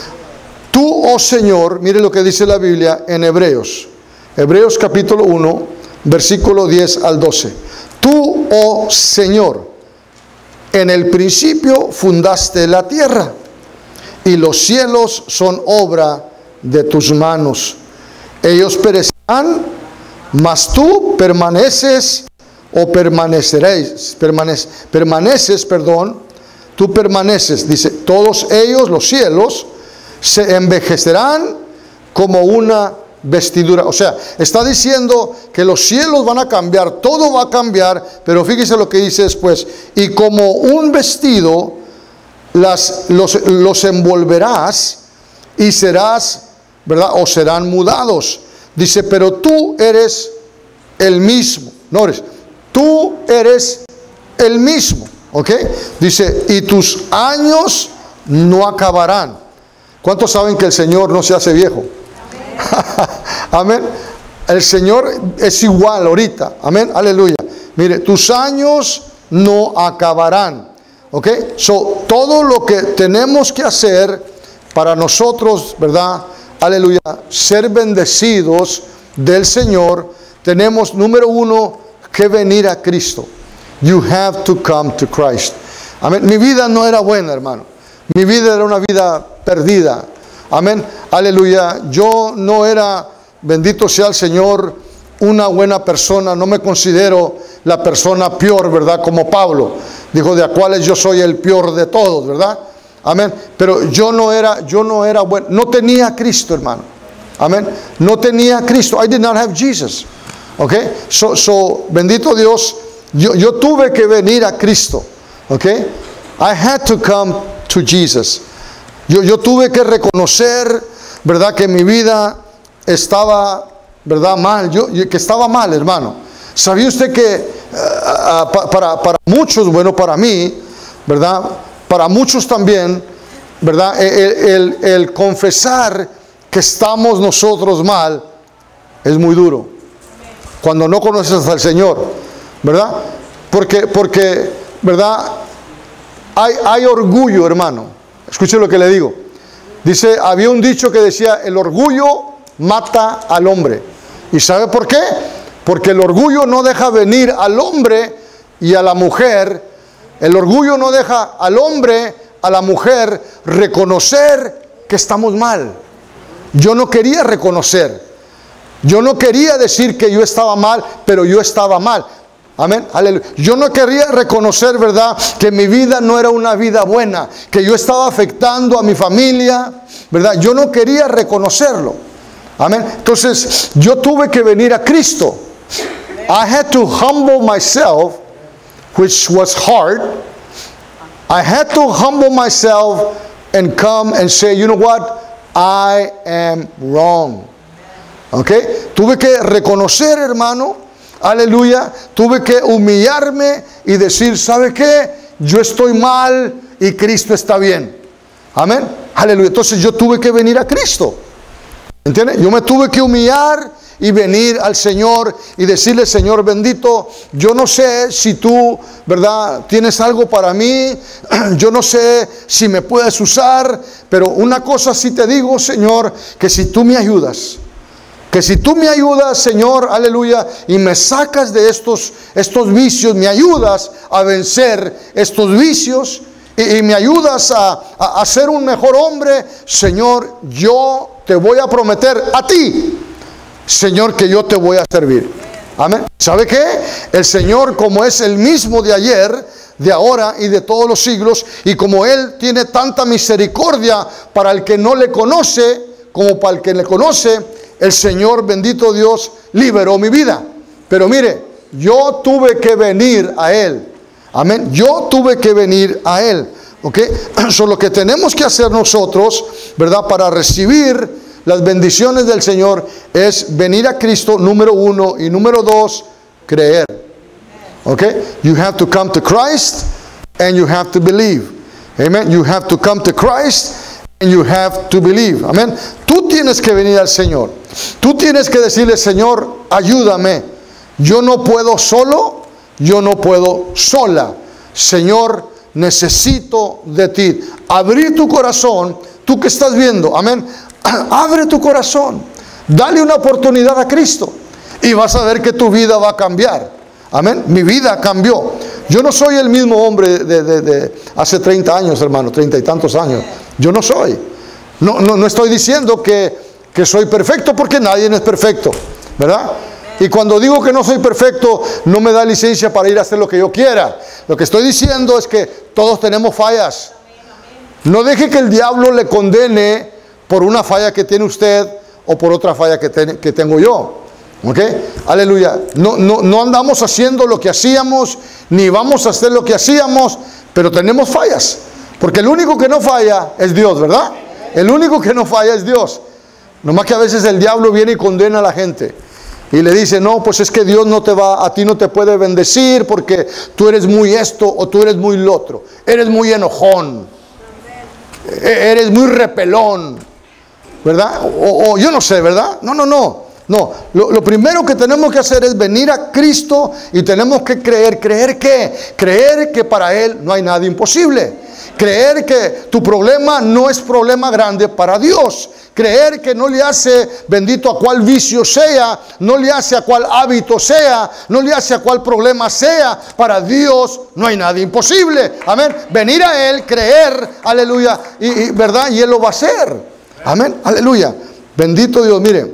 tú, oh Señor, mire lo que dice la Biblia en Hebreos. Hebreos capítulo uno, versículo diez al doce. Tú, oh Señor, en el principio fundaste la tierra, y los cielos son obra de tus manos. Ellos perecerán, mas tú permaneces o permaneceréis, permanece, permaneces, perdón, tú permaneces. Dice, todos ellos, los cielos, se envejecerán como una vestidura. O sea, está diciendo que los cielos van a cambiar, todo va a cambiar, pero fíjese lo que dice después, y como un vestido las, los, los envolverás y serás, ¿verdad? O serán mudados. Dice, pero tú eres el mismo. No eres, tú eres el mismo. ¿Ok? Dice, y tus años no acabarán. ¿Cuántos saben que el Señor no se hace viejo? Amén. El Señor es igual ahorita. Amén. Aleluya. Mire, tus años no acabarán. ¿Ok? So, todo lo que tenemos que hacer para nosotros, ¿verdad? Aleluya. Ser bendecidos del Señor, tenemos, número uno, que venir a Cristo. You have to come to Christ. Amén. Mi vida no era buena, hermano. Mi vida era una vida perdida. Amén. Aleluya. Yo no era, bendito sea el Señor, una buena persona. No me considero la persona peor, ¿verdad? Como Pablo dijo, de a cuales yo soy el peor de todos, ¿verdad? Amén. Pero yo no era, yo no era bueno. No tenía a Cristo, hermano. Amén. No tenía a Cristo. I did not have Jesus. Ok. So, so bendito Dios. Yo, yo tuve que venir a Cristo. Ok. I had to come to Jesus. Yo, yo tuve que reconocer, ¿verdad?, que mi vida estaba, ¿verdad?, mal. Yo, que estaba mal, hermano. ¿Sabía usted que uh, uh, para, para muchos, bueno, para mí, ¿verdad?, para muchos también, ¿verdad?, el, el, el confesar que estamos nosotros mal es muy duro. Cuando no conoces al Señor, ¿verdad? Porque, porque ¿verdad?, hay, hay orgullo, hermano. Escuche lo que le digo. Dice, había un dicho que decía, el orgullo mata al hombre. ¿Y sabe por qué? Porque el orgullo no deja venir al hombre y a la mujer. El orgullo no deja al hombre, a la mujer, reconocer que estamos mal. Yo no quería reconocer. Yo no quería decir que yo estaba mal, pero yo estaba mal. Amén, aleluya. Yo no quería reconocer, ¿verdad?, que mi vida no era una vida buena, que yo estaba afectando a mi familia, ¿verdad? Yo no quería reconocerlo. Amén. Entonces, yo tuve que venir a Cristo. I had to humble myself, which was hard. I had to humble myself and come and say, you know what? I am wrong. Okay? Tuve que reconocer, hermano, aleluya, tuve que humillarme y decir, ¿sabe qué? Yo estoy mal y Cristo está bien. Amén. Aleluya. Entonces yo tuve que venir a Cristo. ¿Entiende? Yo me tuve que humillar y venir al Señor y decirle, Señor bendito, yo no sé si tú, ¿verdad?, tienes algo para mí, yo no sé si me puedes usar, pero una cosa sí te digo, Señor, que si tú me ayudas, que si tú me ayudas, Señor, aleluya, y me sacas de estos, estos vicios, me ayudas a vencer estos vicios y, y me ayudas a, a, a ser un mejor hombre, Señor, yo te voy a prometer a ti, Señor, que yo te voy a servir. Amén. ¿Sabe qué? El Señor, como es el mismo de ayer, de ahora y de todos los siglos, y como Él tiene tanta misericordia para el que no le conoce, como para el que le conoce, el Señor, bendito Dios, liberó mi vida. Pero mire, yo tuve que venir a Él. Amén. Yo tuve que venir a Él. ¿Ok? Eso es lo que tenemos que hacer nosotros, ¿verdad? Para recibir las bendiciones del Señor es venir a Cristo, número uno, y número dos, creer. ¿Ok? You have to come to Christ and you have to believe. Amen. You have to come to Christ and you have to believe. Amén. Tú tienes que venir al Señor. Tú tienes que decirle, Señor, ayúdame. Yo no puedo solo, yo no puedo sola. Señor, necesito de ti. Abrir tu corazón, tú que estás viendo, amén. Abre tu corazón, dale una oportunidad a Cristo y vas a ver que tu vida va a cambiar. Amén. Mi vida cambió. Yo no soy el mismo hombre de, de, de hace treinta años, hermano, treinta y tantos años. Yo no soy. No, no, no estoy diciendo que, que soy perfecto, porque nadie es perfecto, ¿verdad? Y cuando digo que no soy perfecto, no me da licencia para ir a hacer lo que yo quiera. Lo que estoy diciendo es que todos tenemos fallas. No deje que el diablo le condene por una falla que tiene usted o por otra falla que, ten, que tengo yo. ¿Ok? Aleluya. No, no, no andamos haciendo lo que hacíamos, ni vamos a hacer lo que hacíamos, pero tenemos fallas. Porque el único que no falla es Dios, ¿verdad? El único que no falla es Dios. Nomás que a veces el diablo viene y condena a la gente. Y le dice, no, pues es que Dios no te va, a ti no te puede bendecir porque tú eres muy esto o tú eres muy lo otro. Eres muy enojón. Eres muy repelón. ¿Verdad? O, o yo no sé, ¿verdad? No, no, no. No, lo, lo primero que tenemos que hacer es venir a Cristo y tenemos que creer. ¿Creer qué? Creer que para Él no hay nada imposible. Creer que tu problema no es problema grande para Dios. Creer que no le hace, bendito, a cuál vicio sea, no le hace a cuál hábito sea, no le hace a cuál problema sea. Para Dios no hay nada imposible. Amén. Venir a Él, creer, aleluya, y, y ¿verdad? Y Él lo va a hacer. Amén, aleluya. Bendito Dios. Mire,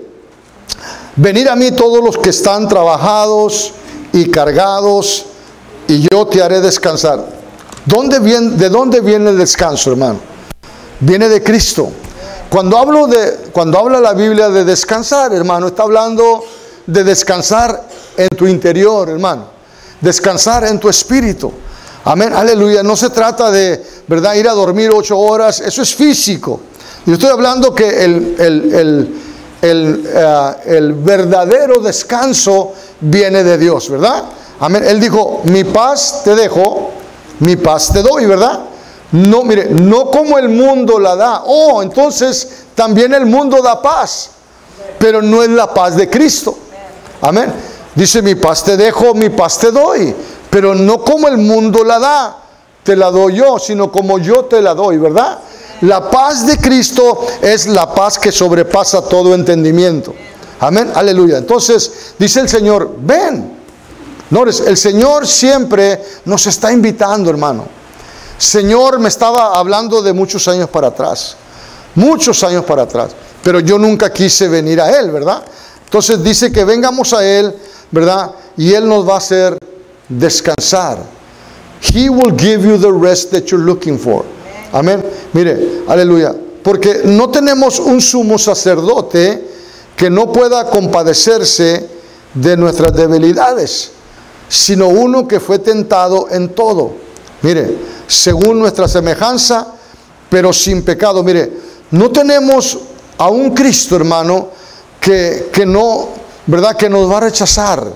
venid a mí todos los que están trabajados y cargados, y yo te haré descansar. ¿Dónde viene, ¿De dónde viene el descanso, hermano? Viene de Cristo. Cuando hablo de, cuando habla la Biblia de descansar, hermano, está hablando de descansar en tu interior, hermano. Descansar en tu espíritu. Amén, aleluya. No se trata de, ¿verdad?, ir a dormir ocho horas. Eso es físico. Yo estoy hablando que el, el, el, el, uh, el verdadero descanso viene de Dios, ¿verdad? Amén. Él dijo, mi paz te dejo, mi paz te doy, ¿verdad? No, mire, no como el mundo la da. Oh, entonces también el mundo da paz, pero no es la paz de Cristo. Amén. Dice, mi paz te dejo, mi paz te doy, pero no como el mundo la da, te la doy yo, sino como yo te la doy, ¿verdad? La paz de Cristo es la paz que sobrepasa todo entendimiento. Amén, aleluya. Entonces dice el Señor, ven. No, el Señor siempre nos está invitando, hermano. Señor me estaba hablando de muchos años para atrás. Muchos años para atrás. Pero yo nunca quise venir a Él, ¿verdad? Entonces dice que vengamos a Él, ¿verdad? Y Él nos va a hacer descansar. He will give you the rest that you're looking for. Amén. Mire, aleluya. Porque no tenemos un sumo sacerdote que no pueda compadecerse de nuestras debilidades, sino uno que fue tentado en todo. Mire, según nuestra semejanza, pero sin pecado. Mire, no tenemos a un Cristo, hermano, que, que no, ¿verdad?, que nos va a rechazar.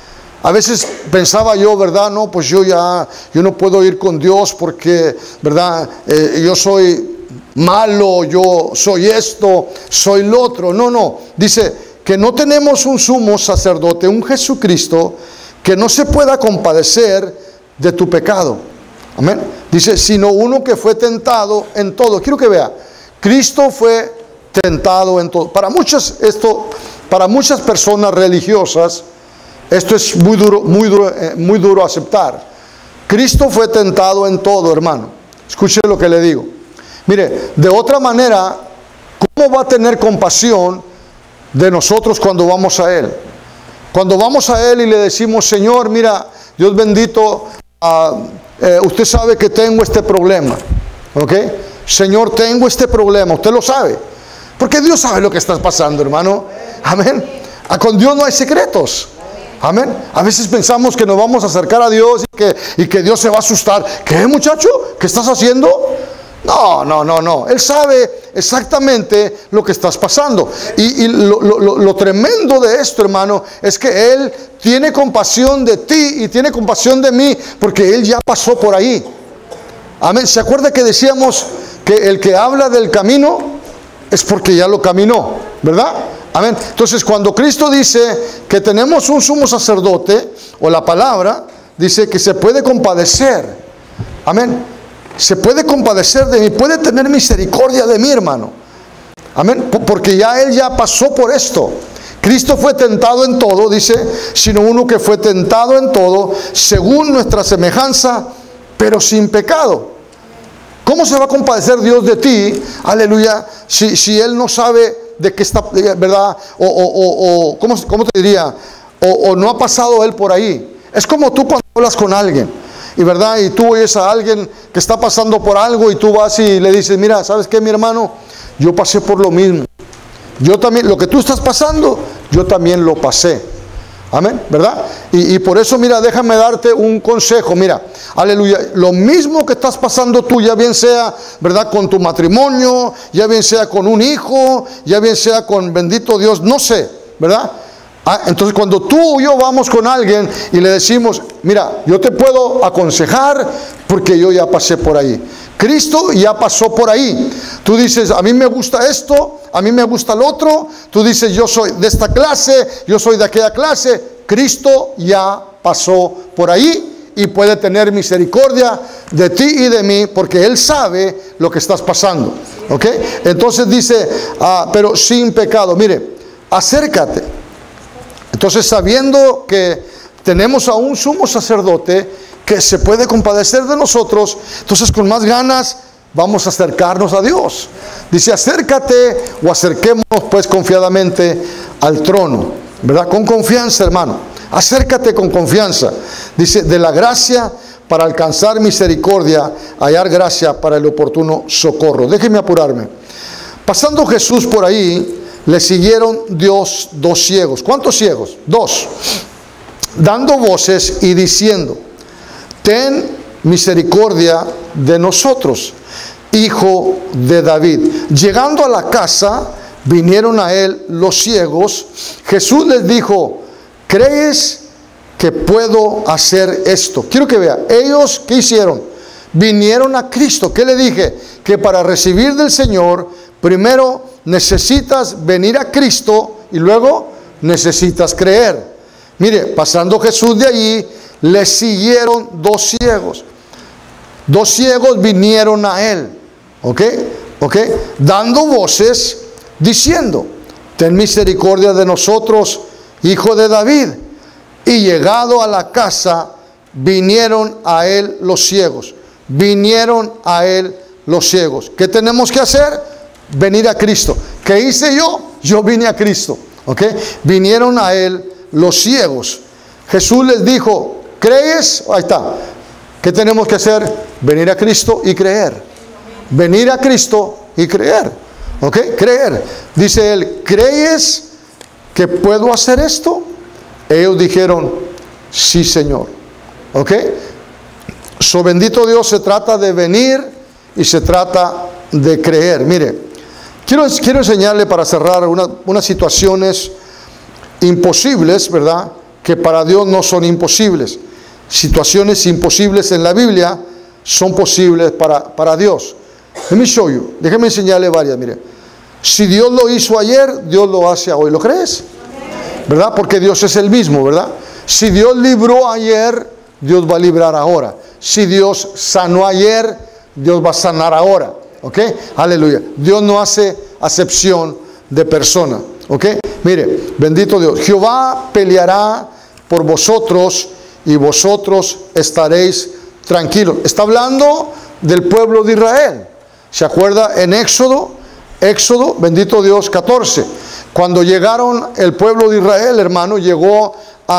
A veces pensaba yo, ¿verdad? No, pues yo ya, yo no puedo ir con Dios porque, ¿verdad? Eh, yo soy malo, yo soy esto, soy lo otro. No, no. Dice que no tenemos un sumo sacerdote, un Jesucristo, que no se pueda compadecer de tu pecado. Amén. Dice, sino uno que fue tentado en todo. Quiero que vea, Cristo fue tentado en todo. Para muchas, esto, para muchas personas religiosas, esto es muy duro, muy duro, eh, muy duro aceptar. Cristo fue tentado en todo, hermano. Escuche lo que le digo. Mire, de otra manera, ¿cómo va a tener compasión de nosotros cuando vamos a Él? Cuando vamos a Él y le decimos, Señor, mira, Dios bendito, uh, eh, usted sabe que tengo este problema, ¿ok? Señor, tengo este problema, usted lo sabe, porque Dios sabe lo que está pasando, hermano. Amén. Ah, con Dios no hay secretos. Amén. A veces pensamos que nos vamos a acercar a Dios y que, y que Dios se va a asustar. ¿Qué, muchacho? ¿Qué estás haciendo? No, no, no, no. Él sabe exactamente lo que estás pasando. Y, y lo, lo, lo tremendo de esto, hermano, es que Él tiene compasión de ti y tiene compasión de mí, porque Él ya pasó por ahí. Amén. ¿Se acuerda que decíamos que el que habla del camino es porque ya lo caminó, verdad? Amén. Entonces, cuando Cristo dice que tenemos un sumo sacerdote, o la palabra dice que se puede compadecer. Amén. Se puede compadecer de mí, puede tener misericordia de mí, hermano. Amén. Porque ya Él ya pasó por esto. Cristo fue tentado en todo, dice, sino uno que fue tentado en todo, según nuestra semejanza, pero sin pecado. ¿Cómo se va a compadecer Dios de ti? Aleluya. Si, si Él no sabe de qué está, ¿verdad? O, o, o, o ¿cómo, cómo te diría? O, o no ha pasado Él por ahí. Es como tú cuando hablas con alguien. Y verdad, y tú oyes a alguien que está pasando por algo y tú vas y le dices, mira, ¿sabes qué, mi hermano? Yo pasé por lo mismo. Yo también, lo que tú estás pasando, yo también lo pasé. Amén, ¿verdad? Y, y por eso, mira, déjame darte un consejo. Mira, aleluya, lo mismo que estás pasando tú, ya bien sea, ¿verdad?, con tu matrimonio, ya bien sea con un hijo, ya bien sea con bendito Dios, no sé, ¿verdad? Ah, entonces cuando tú o yo vamos con alguien y le decimos, mira, yo te puedo aconsejar porque yo ya pasé por ahí. Cristo ya pasó por ahí. Tú dices, a mí me gusta esto, a mí me gusta lo otro. Tú dices, yo soy de esta clase, yo soy de aquella clase. Cristo ya pasó por ahí y puede tener misericordia de ti y de mí porque Él sabe lo que estás pasando. ¿Ok? Entonces dice, ah, pero sin pecado. Mire, acércate. Entonces, sabiendo que tenemos a un sumo sacerdote que se puede compadecer de nosotros, entonces con más ganas vamos a acercarnos a Dios. Dice, acércate o acerquémonos pues confiadamente al trono, ¿verdad? Con confianza, hermano. Acércate con confianza. Dice, de la gracia para alcanzar misericordia, hallar gracia para el oportuno socorro. Déjeme apurarme. Pasando Jesús por ahí, le siguieron Dios dos ciegos. ¿Cuántos ciegos? Dos. Dando voces y diciendo, ten misericordia de nosotros, hijo de David. Llegando a la casa, vinieron a él los ciegos. Jesús les dijo, ¿crees que puedo hacer esto? Quiero que vea, ellos, ¿qué hicieron? Vinieron a Cristo. ¿Qué le dije? Que para recibir del Señor, primero necesitas venir a Cristo y luego necesitas creer. Mire, pasando Jesús de allí, le siguieron dos ciegos. Dos ciegos vinieron a él. ¿Ok? ¿Ok? Dando voces, diciendo, ten misericordia de nosotros, hijo de David. Y llegado a la casa, vinieron a él los ciegos. Vinieron a él los ciegos. ¿Qué tenemos que hacer? Venir a Cristo. ¿Qué hice yo? Yo vine a Cristo. ¿Ok? Vinieron a él los ciegos. Jesús les dijo, ¿crees? Ahí está. ¿Qué tenemos que hacer? Venir a Cristo y creer. Venir a Cristo y creer. ¿Ok? Creer. Dice él, ¿crees ¿que puedo hacer esto? Ellos dijeron, sí, Señor. ¿Ok? So, bendito Dios, se trata de venir y se trata de creer. Mire, quiero, quiero enseñarle para cerrar una, unas situaciones imposibles, ¿verdad? Que para Dios no son imposibles. Situaciones imposibles en la Biblia son posibles para, para Dios. Let me show you. Déjeme enseñarle varias. Mire, si Dios lo hizo ayer, Dios lo hace hoy. ¿Lo crees? ¿Verdad? Porque Dios es el mismo, ¿verdad? Si Dios libró ayer, Dios va a librar ahora. Si Dios sanó ayer, Dios va a sanar ahora. ¿Ok? Aleluya. Dios no hace acepción de persona. ¿Ok? Mire, bendito Dios. Jehová peleará por vosotros y vosotros estaréis tranquilos. Está hablando del pueblo de Israel. ¿Se acuerda en Éxodo? Éxodo, bendito Dios, catorce. Cuando llegaron el pueblo de Israel, hermano, llegó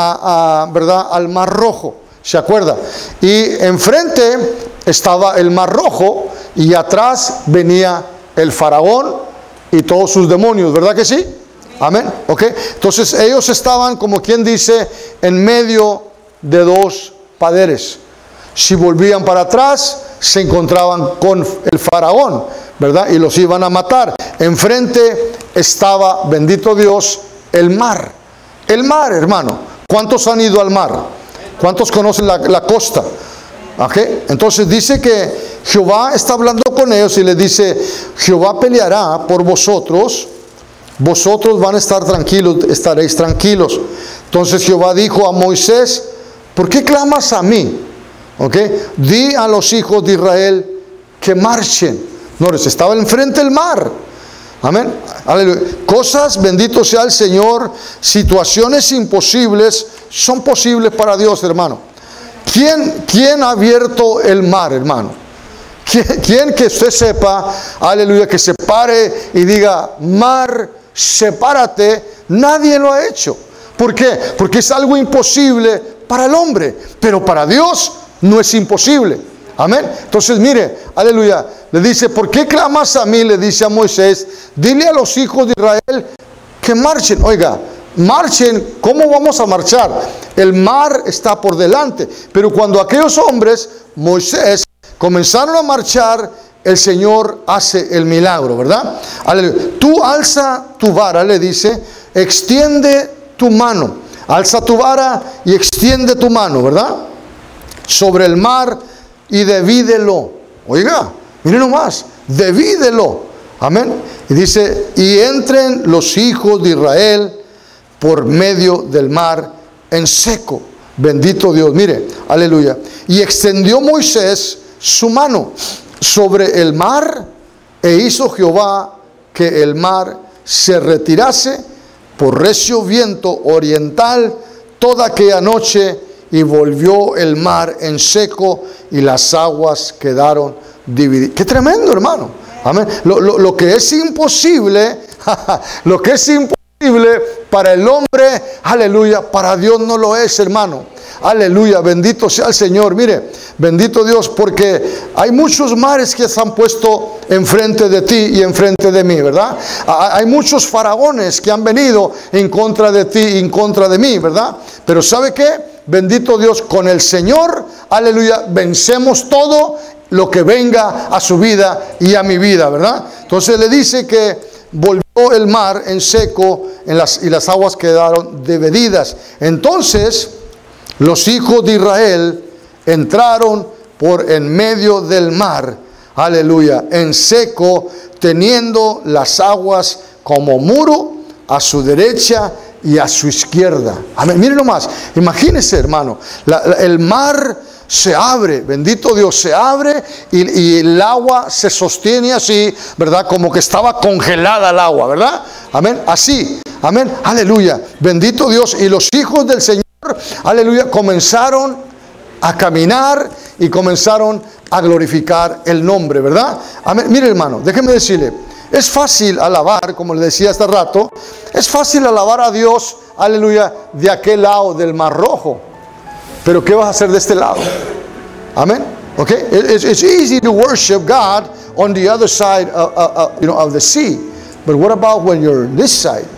a, a, ¿verdad?, al Mar Rojo. ¿Se acuerda? Y enfrente estaba el Mar Rojo y atrás venía el faraón y todos sus demonios, ¿verdad que sí? Amén. ¿Ok? Entonces ellos estaban, como quien dice, en medio de dos paderes. Si volvían para atrás, se encontraban con el faraón, ¿verdad? Y los iban a matar. Enfrente estaba, bendito Dios, el mar. El mar, hermano. ¿Cuántos han ido al mar? ¿Cuántos conocen la, la costa? ¿Okay? Entonces dice que Jehová está hablando con ellos y les dice, Jehová peleará por vosotros, vosotros van a estar tranquilos, estaréis tranquilos. Entonces Jehová dijo a Moisés, ¿por qué clamas a mí? ¿Okay? Di a los hijos de Israel que marchen. No, les estaba enfrente del mar. Amén. Aleluya. Cosas, bendito sea el Señor, situaciones imposibles son posibles para Dios, hermano. ¿Quién, quién ha abierto el mar, hermano? ¿Quién, quién que usted sepa, aleluya, que se pare y diga, mar, sepárate? Nadie lo ha hecho. ¿Por qué? Porque es algo imposible para el hombre, pero para Dios no es imposible. Amén. Entonces mire, aleluya, le dice, ¿por qué clamas a mí? Le dice a Moisés, dile a los hijos de Israel que marchen. Oiga, marchen. ¿Cómo vamos a marchar? El mar está por delante. Pero cuando aquellos hombres, Moisés, comenzaron a marchar, el Señor hace el milagro, ¿verdad? Aleluya. Tú alza tu vara, le dice, extiende tu mano. Alza tu vara y extiende tu mano, ¿verdad? Sobre el mar y divídelo. Oiga, miren nomás, divídelo. Amén. Y dice, y entren los hijos de Israel por medio del mar en seco. Bendito Dios. Mire, aleluya. Y extendió Moisés su mano sobre el mar e hizo Jehová que el mar se retirase por recio viento oriental toda aquella noche, y volvió el mar en seco y las aguas quedaron divididas. ¡Qué tremendo, hermano! Amén. Lo, lo, lo que es imposible, lo que es imposible para el hombre, aleluya, para Dios no lo es, hermano. Aleluya, bendito sea el Señor. Mire, bendito Dios, porque hay muchos mares que se han puesto enfrente de ti y enfrente de mí, ¿verdad? Hay muchos faraones que han venido en contra de ti y en contra de mí, ¿verdad? Pero ¿sabe qué? Bendito Dios, con el Señor, aleluya, vencemos todo lo que venga a su vida y a mi vida, ¿verdad? Entonces le dice que volvió el mar en seco en las, y las aguas quedaron divididas. Entonces los hijos de Israel entraron por en medio del mar, aleluya, en seco, teniendo las aguas como muro a su derecha y a su izquierda. Amén. Miren nomás, imagínense, hermano, la, la, el mar se abre, bendito Dios, se abre y, y el agua se sostiene así, ¿verdad? Como que estaba congelada el agua, ¿verdad? Amén, así, amén, aleluya, bendito Dios. Y los hijos del Señor, aleluya, comenzaron a caminar y comenzaron a glorificar el nombre, ¿verdad? Amén. Mire, hermano, déjeme decirle, es fácil alabar, como le decía hace rato, es fácil alabar a Dios, aleluya, de aquel lado del Mar Rojo. Pero ¿qué vas a hacer de este lado? Amén. Okay, it's, it's easy to worship God on the other side of, of, of, you know, of the sea, but what about when you're this side?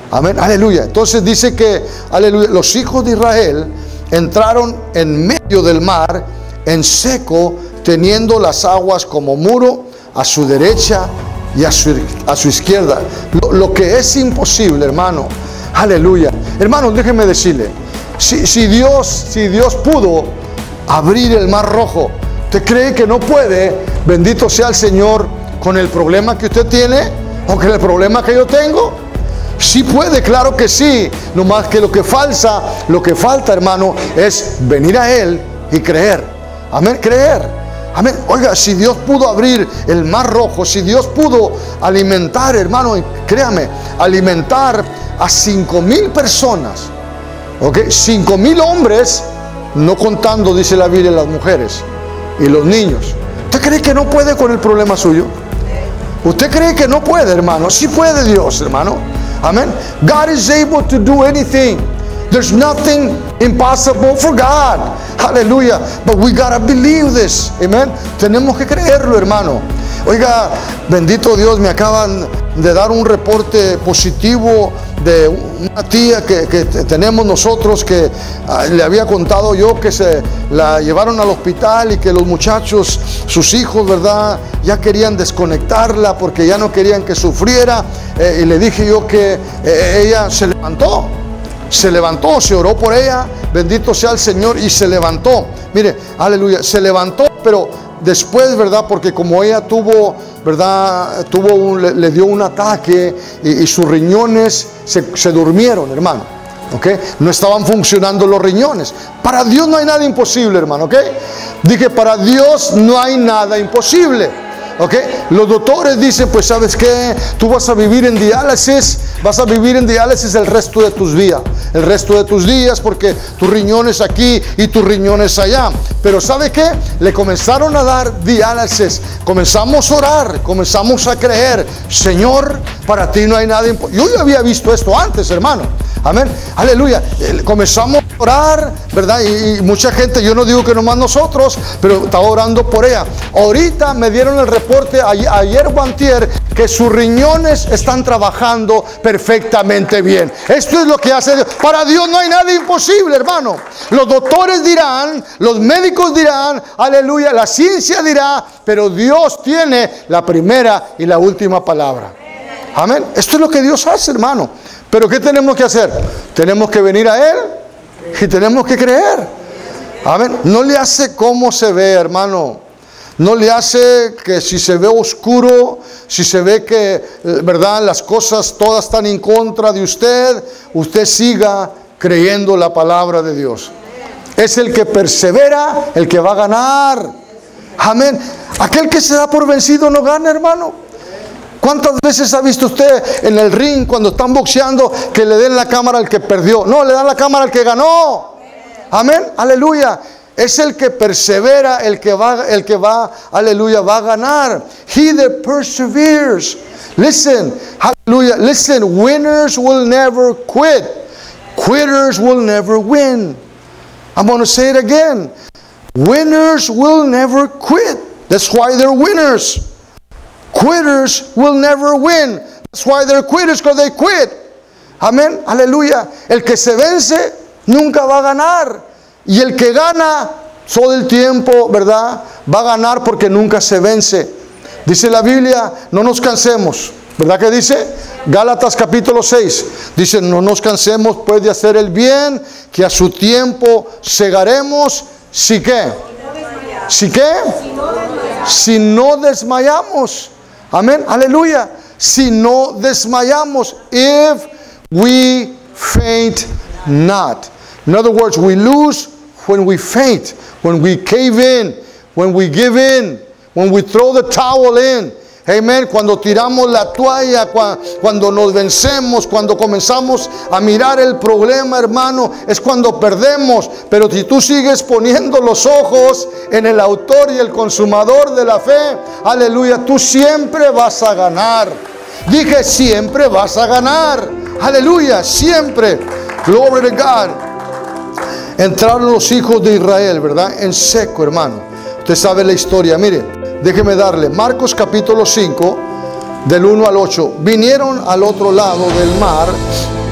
Amén, aleluya. Entonces dice que, aleluya, los hijos de Israel entraron en medio del mar en seco, teniendo las aguas como muro a su derecha y a su, a su izquierda. Lo, lo que es imposible, hermano, aleluya. Hermano, déjeme decirle, si, si Dios, si Dios pudo abrir el mar rojo, ¿usted cree que no puede? Bendito sea el Señor, con el problema que usted tiene o con el problema que yo tengo. Sí puede, claro que sí. No más que lo que falta, lo que falta, hermano, es venir a Él y creer. Amén, creer. Amén. Oiga, si Dios pudo abrir el mar rojo, si Dios pudo alimentar, hermano, créame, alimentar a cinco mil personas, ok, cinco mil hombres, no contando, dice la Biblia, las mujeres y los niños. ¿Usted cree que no puede con el problema suyo? ¿Usted cree que no puede, hermano? Sí puede Dios, hermano. Amén. God is able to do anything. There's nothing impossible for God. Hallelujah. But we gotta believe this. Amen. Tenemos que creerlo, hermano. Oiga, bendito Dios, me acaban de dar un reporte positivo de una tía que, que tenemos nosotros, que uh, le había contado yo que se la llevaron al hospital y que los muchachos, sus hijos, ¿verdad?, ya querían desconectarla porque ya no querían que sufriera. Eh, y le dije yo que eh, ella se levantó. Se levantó, se oró por ella, bendito sea el Señor, y se levantó. Mire, aleluya, se levantó, pero después, ¿verdad? Porque como ella tuvo, ¿verdad? Tuvo un, le, le dio un ataque y, y sus riñones se, se durmieron, hermano. ¿Ok? No estaban funcionando los riñones. Para Dios no hay nada imposible, hermano. ¿Ok? Dije, para Dios no hay nada imposible. ¿Ok? Los doctores dicen, pues ¿sabes qué? Tú vas a vivir en diálisis, vas a vivir en diálisis el resto de tus días, el resto de tus días, porque tus riñones aquí y tus riñones allá. Pero ¿sabe qué? Le comenzaron a dar diálisis, comenzamos a orar, comenzamos a creer, Señor, para ti no hay nada imposible. Yo ya había visto esto antes, hermano. Amén, aleluya. Comenzamos a orar, ¿verdad? Y, y mucha gente, yo no digo que nomás nosotros, pero estaba orando por ella. Ahorita me dieron el reporte ayer, ayer o antier, que sus riñones están trabajando perfectamente bien. Esto es lo que hace Dios. Para Dios no hay nada imposible, hermano. Los doctores dirán, los médicos dirán, aleluya, la ciencia dirá, pero Dios tiene la primera y la última palabra. Amén. Esto es lo que Dios hace, hermano. Pero ¿qué tenemos que hacer? Tenemos que venir a Él y tenemos que creer. Amén. No le hace cómo se ve, hermano. No le hace que si se ve oscuro, si se ve que, verdad, las cosas todas están en contra de usted, usted siga creyendo la palabra de Dios. Es el que persevera, el que va a ganar. Amén. Aquel que se da por vencido no gana, hermano. ¿Cuántas veces ha visto usted en el ring cuando están boxeando que le den la cámara al que perdió? No, le dan la cámara al que ganó. Amén, aleluya. Es el que persevera, el que va, el que va, aleluya, va a ganar. He that perseveres. Listen, hallelujah. Listen, winners will never quit. Quitters will never win. I'm going to say it again. Winners will never quit. That's why they're winners. Quitters will never win. That's why they're quitters, because they quit. Amén, aleluya. El que se vence nunca va a ganar. Y el que gana todo el tiempo, ¿verdad?, va a ganar porque nunca se vence. Dice la Biblia, no nos cansemos. ¿Verdad que dice? Gálatas capítulo seis. Dice, no nos cansemos pues de hacer el bien, que a su tiempo segaremos. ¿Si qué? ¿Si qué? Si no desmayamos. Amén, aleluya. Si no desmayamos. If we faint not. In other words, we lose when we faint, when we cave in, when we give in, when we throw the towel in. Amen. Cuando tiramos la toalla, cuando nos vencemos, cuando comenzamos a mirar el problema, hermano, es cuando perdemos. Pero si tú sigues poniendo los ojos en el autor y el consumador de la fe, aleluya, tú siempre vas a ganar. Dije, siempre vas a ganar. Aleluya, siempre. Glory to God. Entraron los hijos de Israel, ¿verdad? En seco, hermano. Usted sabe la historia, mire. Déjeme darle Marcos capítulo cinco, del uno al ocho. Vinieron al otro lado del mar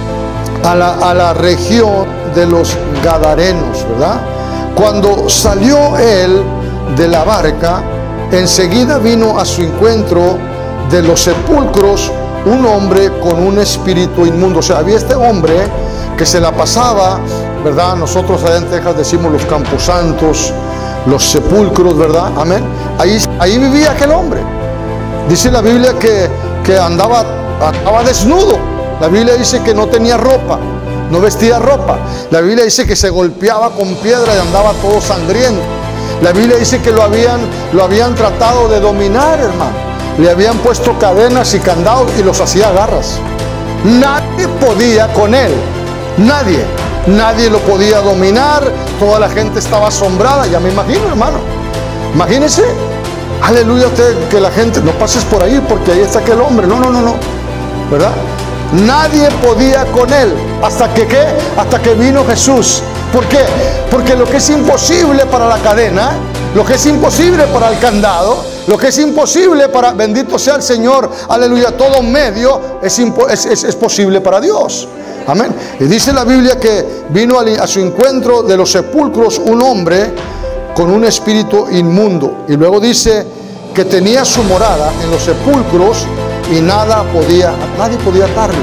a la, a la región de los Gadarenos, ¿verdad? Cuando salió él de la barca, enseguida vino a su encuentro de los sepulcros un hombre con un espíritu inmundo. O sea, había este hombre que se la pasaba, ¿verdad? Nosotros allá en Texas decimos los camposantos, los sepulcros, ¿verdad? Amén. Ahí, ahí vivía aquel hombre. Dice la Biblia que, que andaba, andaba desnudo. La Biblia dice que no tenía ropa, no vestía ropa. La Biblia dice que se golpeaba con piedra y andaba todo sangriento. La Biblia dice que lo habían, lo habían tratado de dominar, hermano. Le habían puesto cadenas y candados y los hacía garras. Nadie podía con él. Nadie. Nadie lo podía dominar. Toda la gente estaba asombrada. Ya me imagino, hermano. Imagínese. Aleluya, usted, que la gente, no pases por ahí porque ahí está aquel hombre. No, no, no, no. ¿Verdad? Nadie podía con él. ¿Hasta que qué? Hasta que vino Jesús. ¿Por qué? Porque lo que es imposible para la cadena, lo que es imposible para el candado, lo que es imposible para, bendito sea el Señor, aleluya, todo medio es, es, es, es posible para Dios. Amén. Y dice la Biblia que vino a su encuentro de los sepulcros un hombre con un espíritu inmundo. Y luego dice que tenía su morada en los sepulcros y nada podía, nadie podía atarle.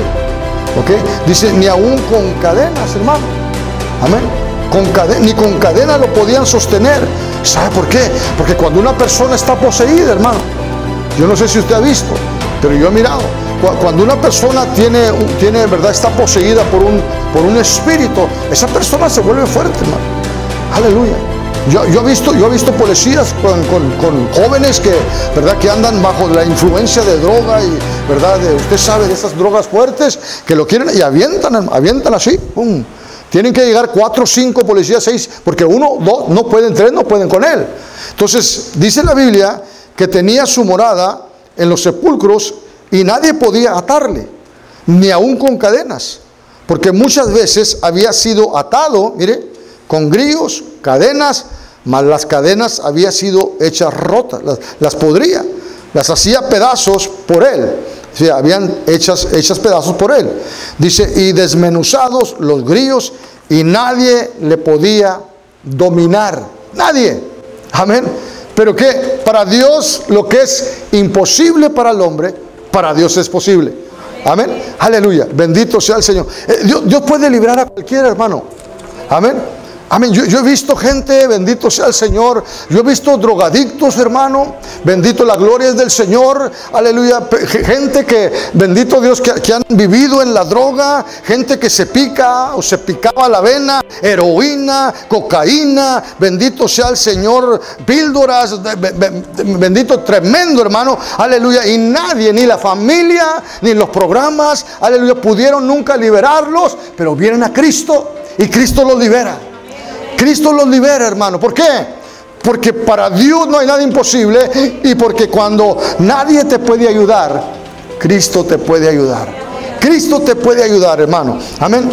¿Ok? Dice, ni aún con cadenas, hermano. Amén. Con cadena, ni con cadena lo podían sostener. ¿Sabe por qué? Porque cuando una persona está poseída, hermano, yo no sé si usted ha visto, pero yo he mirado, cuando una persona tiene, tiene verdad, está poseída por un, por un espíritu, esa persona se vuelve fuerte, hermano. Aleluya. Yo, yo he visto, yo he visto policías con, con, con jóvenes que, verdad, que andan bajo la influencia de droga y, verdad, de, usted sabe, de esas drogas fuertes que lo quieren y avientan, avientan así, pum. Tienen que llegar cuatro, cinco policías, seis, porque uno, dos, no pueden, tres no pueden con él. Entonces, dice la Biblia que tenía su morada en los sepulcros y nadie podía atarle, ni aún con cadenas, porque muchas veces había sido atado, mire, con grillos, cadenas, mas las cadenas había sido hechas rotas, las, las podría, las hacía pedazos por él. Sí, habían hechas, hechas pedazos por él. Dice, y desmenuzados los grillos, y nadie le podía dominar. Nadie. Amén. Pero que para Dios lo que es imposible para el hombre, para Dios es posible. Amén. Aleluya. Bendito sea el Señor. Eh, Dios, Dios puede librar a cualquiera, hermano. Amén. Amén. Yo, yo he visto gente, bendito sea el Señor. Yo he visto drogadictos, hermano. Bendito la gloria es del Señor. Aleluya. Gente que, bendito Dios, que, que han vivido en la droga. Gente que se pica o se picaba la vena. Heroína, cocaína. Bendito sea el Señor. Píldoras. Bendito, tremendo, hermano. Aleluya. Y nadie, ni la familia, ni los programas, aleluya, pudieron nunca liberarlos. Pero vienen a Cristo y Cristo los libera. Cristo los libera, hermano. ¿Por qué? Porque para Dios no hay nada imposible y porque cuando nadie te puede ayudar, Cristo te puede ayudar. Cristo te puede ayudar, hermano. Amén.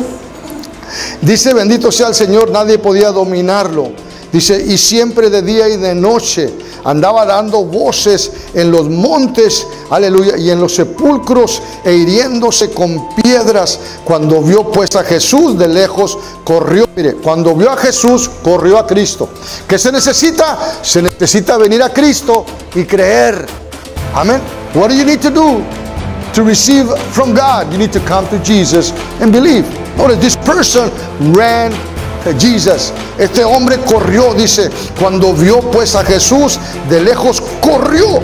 Dice, bendito sea el Señor, nadie podía dominarlo. Dice, y siempre de día y de noche andaba dando voces en los montes, aleluya, y en los sepulcros, e hiriéndose con piedras. Cuando vio pues a Jesús de lejos, corrió. Mire, cuando vio a Jesús, corrió a Cristo. ¿Qué se necesita? Se necesita venir a Cristo y creer. Amén. What do you need to do to receive from God? You need to come to Jesus and believe. Notice, this person ran Jesus. Este hombre corrió, dice, cuando vio pues a Jesús de lejos, corrió,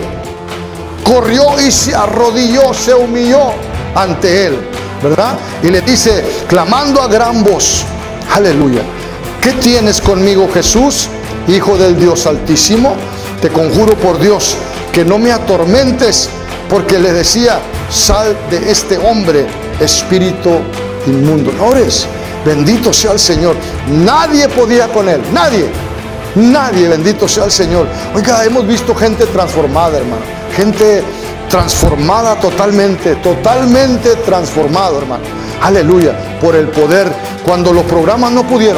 corrió y se arrodilló, se humilló ante él, ¿verdad? Y le dice, clamando a gran voz, aleluya, ¿qué tienes conmigo, Jesús, Hijo del Dios Altísimo? Te conjuro por Dios que no me atormentes, porque le decía, sal de este hombre, espíritu inmundo. ¿No ores? Bendito sea el Señor. Nadie podía con él. Nadie. Nadie. Bendito sea el Señor. Oiga, hemos visto gente transformada, hermano. Gente transformada totalmente. Totalmente transformado, hermano. Aleluya. Por el poder. Cuando los programas no pudieron.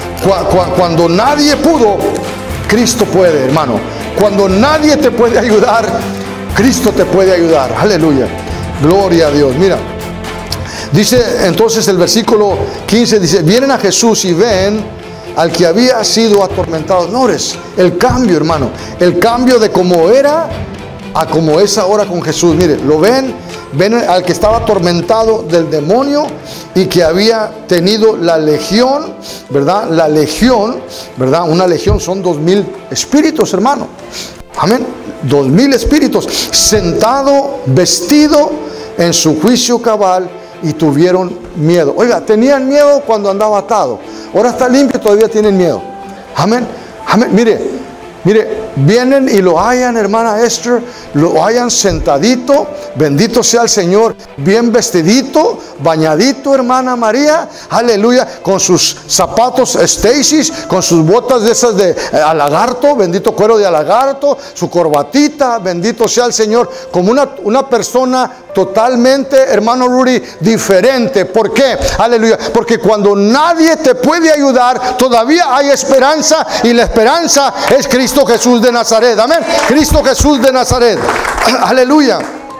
Cuando nadie pudo. Cristo puede, hermano. Cuando nadie te puede ayudar, Cristo te puede ayudar. Aleluya. Gloria a Dios. Mira. Dice entonces el versículo quince, dice, vienen a Jesús y ven al que había sido atormentado. No, es el cambio, hermano, el cambio de cómo era a como es ahora con Jesús. Mire, lo ven, ven al que estaba atormentado del demonio y que había tenido la legión, ¿verdad? La legión, ¿verdad? Una legión son dos mil espíritus, hermano. Amén. Dos mil espíritus, sentado, vestido en su juicio cabal, y tuvieron miedo. Oiga, tenían miedo cuando andaba atado. Ahora está limpio y todavía tienen miedo. Amén. Amén. Mire. Mire, vienen y lo hallan, hermana Esther, lo hallan sentadito, bendito sea el Señor, bien vestidito, bañadito, hermana María, aleluya, con sus zapatos Stacy's, con sus botas de esas de eh, alagarto, bendito cuero de alagarto, su corbatita, bendito sea el Señor, como una, una persona totalmente, hermano Rudy, diferente. ¿Por qué? Aleluya, porque cuando nadie te puede ayudar, todavía hay esperanza, y la esperanza es Cristo Jesús de Nazaret. Amén. Cristo Jesús de Nazaret. Aleluya.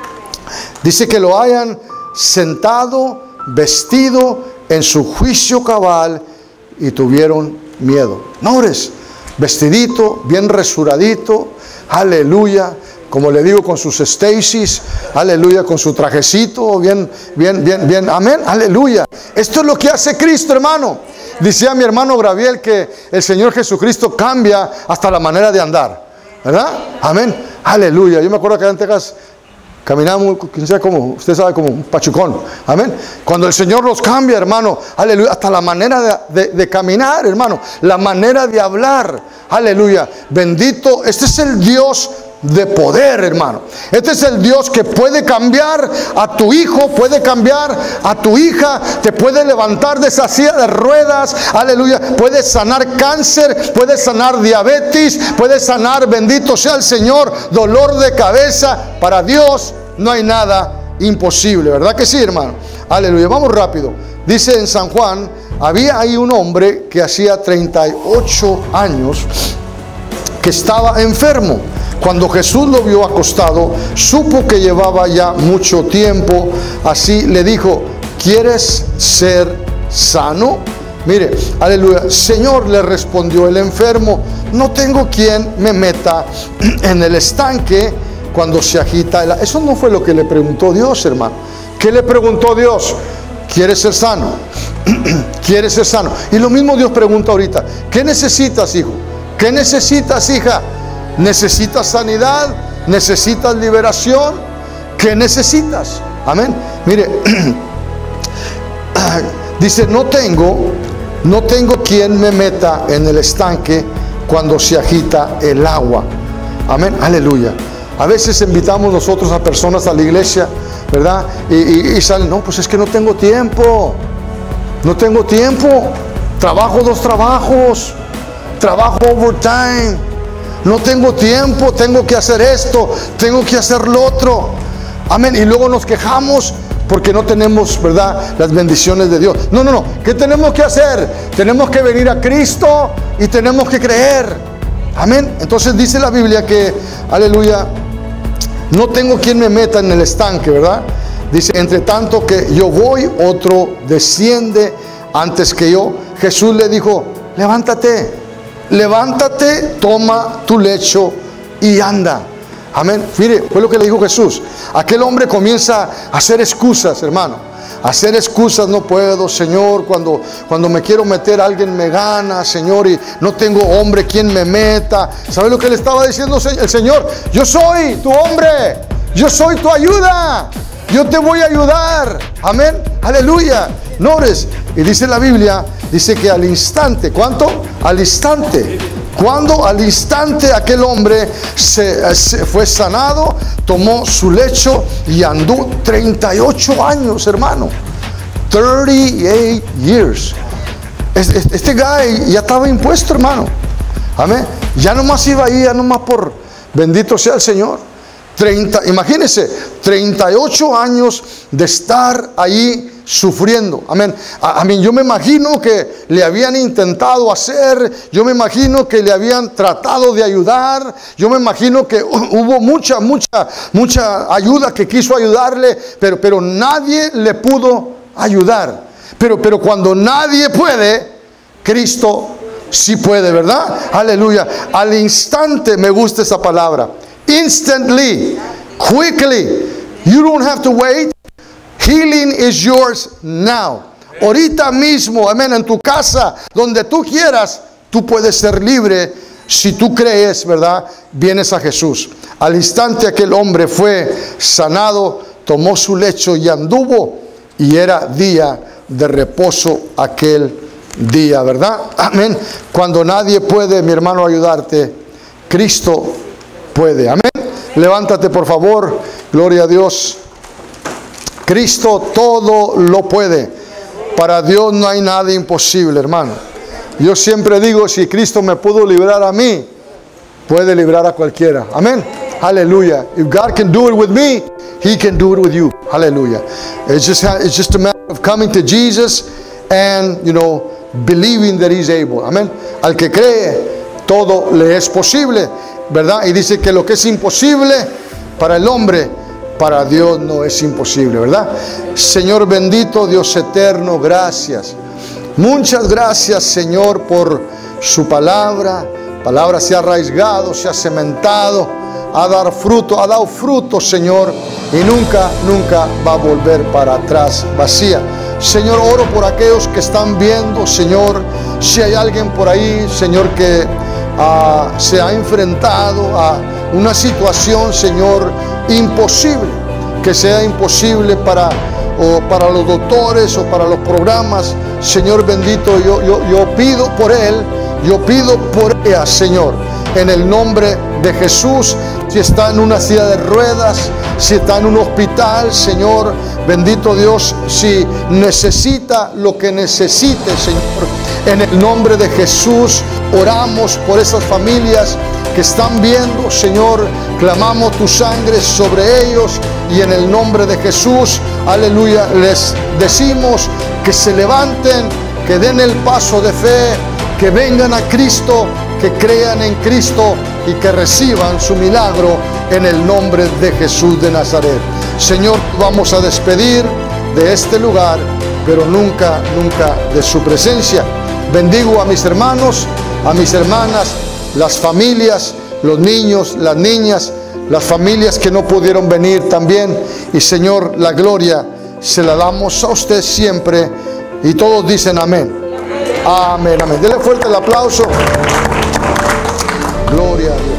Dice que lo hayan sentado, vestido en su juicio cabal, y tuvieron miedo. No eres vestidito, bien resuradito. Aleluya. Como le digo, con sus Stacy's, aleluya, con su trajecito, bien, bien, bien, bien, amén, aleluya. Esto es lo que hace Cristo, hermano. Decía mi hermano Gabriel que el Señor Jesucristo cambia hasta la manera de andar, ¿verdad? Amén, aleluya. Yo me acuerdo que en Texas caminamos, quién sabe cómo, usted sabe, como un pachucón, amén. Cuando el Señor los cambia, hermano, aleluya, hasta la manera de, de, de caminar, hermano, la manera de hablar, aleluya. Bendito, este es el Dios de poder, hermano. Este es el Dios que puede cambiar a tu hijo, puede cambiar a tu hija, te puede levantar de esa silla de ruedas, aleluya, puede sanar cáncer, puede sanar diabetes, puede sanar, bendito sea el Señor, dolor de cabeza. Para Dios no hay nada imposible, ¿verdad que sí, hermano? Aleluya. Vamos rápido. Dice en San Juan, había ahí un hombre que hacía treinta y ocho años que estaba enfermo. Cuando Jesús lo vio acostado, supo que llevaba ya mucho tiempo. Así le dijo, ¿quieres ser sano? Mire, aleluya. Señor, le respondió el enfermo, no tengo quien me meta en el estanque cuando se agita el... Eso no fue lo que le preguntó Dios, hermano. ¿Qué le preguntó Dios? ¿Quieres ser sano? ¿Quieres ser sano? Y lo mismo Dios pregunta ahorita, ¿qué necesitas, hijo? ¿Qué necesitas, hija? ¿Necesitas sanidad? ¿Necesitas liberación? ¿Qué necesitas? Amén. Mire, dice, no tengo, no tengo quien me meta en el estanque cuando se agita el agua. Amén. Aleluya. A veces invitamos nosotros a personas a la iglesia, ¿verdad? Y, y, y salen, no, pues es que no tengo tiempo. No tengo tiempo. Trabajo dos trabajos. Trabajo overtime. No tengo tiempo, tengo que hacer esto, tengo que hacer lo otro. Amén. Y luego nos quejamos porque no tenemos, ¿verdad?, las bendiciones de Dios. No, no, no. ¿Qué tenemos que hacer? Tenemos que venir a Cristo y tenemos que creer. Amén. Entonces dice la Biblia que, aleluya, no tengo quien me meta en el estanque, ¿verdad? Dice, entre tanto que yo voy, otro desciende antes que yo. Jesús le dijo, levántate. Levántate, toma tu lecho y anda. Amén. Mire, fue lo que le dijo Jesús. Aquel hombre comienza a hacer excusas, hermano. A hacer excusas, no puedo, Señor. Cuando, cuando me quiero meter, alguien me gana, Señor, y no tengo hombre quien me meta. ¿Sabe lo que le estaba diciendo el Señor? Yo soy tu hombre. Yo soy tu ayuda. Yo te voy a ayudar. Amén. Aleluya. Nores. Y dice la Biblia, dice que al instante, ¿cuánto? Al instante. Cuando al instante aquel hombre se, se fue sanado, tomó su lecho y andó treinta y ocho años, hermano. treinta y ocho years. Este, este guy ya estaba impuesto, hermano. Amén. Ya nomás iba ahí, ya nomás por bendito sea el Señor. treinta, imagínense, treinta y ocho años de estar ahí sufriendo. Amén. A, a mí yo me imagino que le habían intentado hacer, yo me imagino que le habían tratado de ayudar, yo me imagino que hubo mucha, mucha, mucha ayuda que quiso ayudarle, pero, pero nadie le pudo ayudar. Pero, pero cuando nadie puede, Cristo sí puede, ¿verdad? Aleluya. Al instante, me gusta esa palabra. Instantly, quickly. You don't have to wait. Healing is yours now. Ahorita mismo, amén, en tu casa, donde tú quieras, tú puedes ser libre. Si tú crees, ¿verdad? Vienes a Jesús. Al instante aquel hombre fue sanado, tomó su lecho y anduvo, y era día de reposo aquel día, ¿verdad? Amén. Cuando nadie puede, mi hermano, ayudarte, Cristo puede. Amén. Levántate, por favor. Gloria a Dios. Cristo todo lo puede. Para Dios no hay nada imposible, hermano. Yo siempre digo, si Cristo me pudo librar a mí, puede librar a cualquiera. Amén. Aleluya. If God can do it with me, He can do it with you. Hallelujah. It's just, it's just a matter of coming to Jesus and, you know, believing that He's able. Amén. Al que cree, todo le es posible, ¿verdad? Y dice que lo que es imposible para el hombre, para Dios no es imposible, ¿verdad? Señor bendito, Dios eterno, gracias. Muchas gracias, Señor, por su palabra. Palabra se ha arraigado, se ha cementado, a dar fruto, ha dado fruto, Señor, y nunca, nunca va a volver para atrás vacía. Señor, oro por aquellos que están viendo, Señor, si hay alguien por ahí, Señor, que uh, se ha enfrentado a una situación, Señor, imposible, que sea imposible para, o para los doctores o para los programas. Señor bendito, yo, yo, yo pido por él, yo pido por ella, Señor, en el nombre de Jesús. Si está en una silla de ruedas, si está en un hospital, Señor bendito Dios, si necesita lo que necesite, Señor, en el nombre de Jesús, oramos por esas familias que están viendo, Señor, clamamos tu sangre sobre ellos, y en el nombre de Jesús, aleluya, les decimos que se levanten, que den el paso de fe, que vengan a Cristo, que crean en Cristo y que reciban su milagro en el nombre de Jesús de Nazaret. Señor, vamos a despedir de este lugar, pero nunca, nunca de su presencia. Bendigo a mis hermanos, a mis hermanas, las familias, los niños, las niñas, las familias que no pudieron venir también. Y Señor, la gloria se la damos a usted siempre. Y todos dicen amén. Amén, amén. Dele fuerte el aplauso. Gloria a Dios.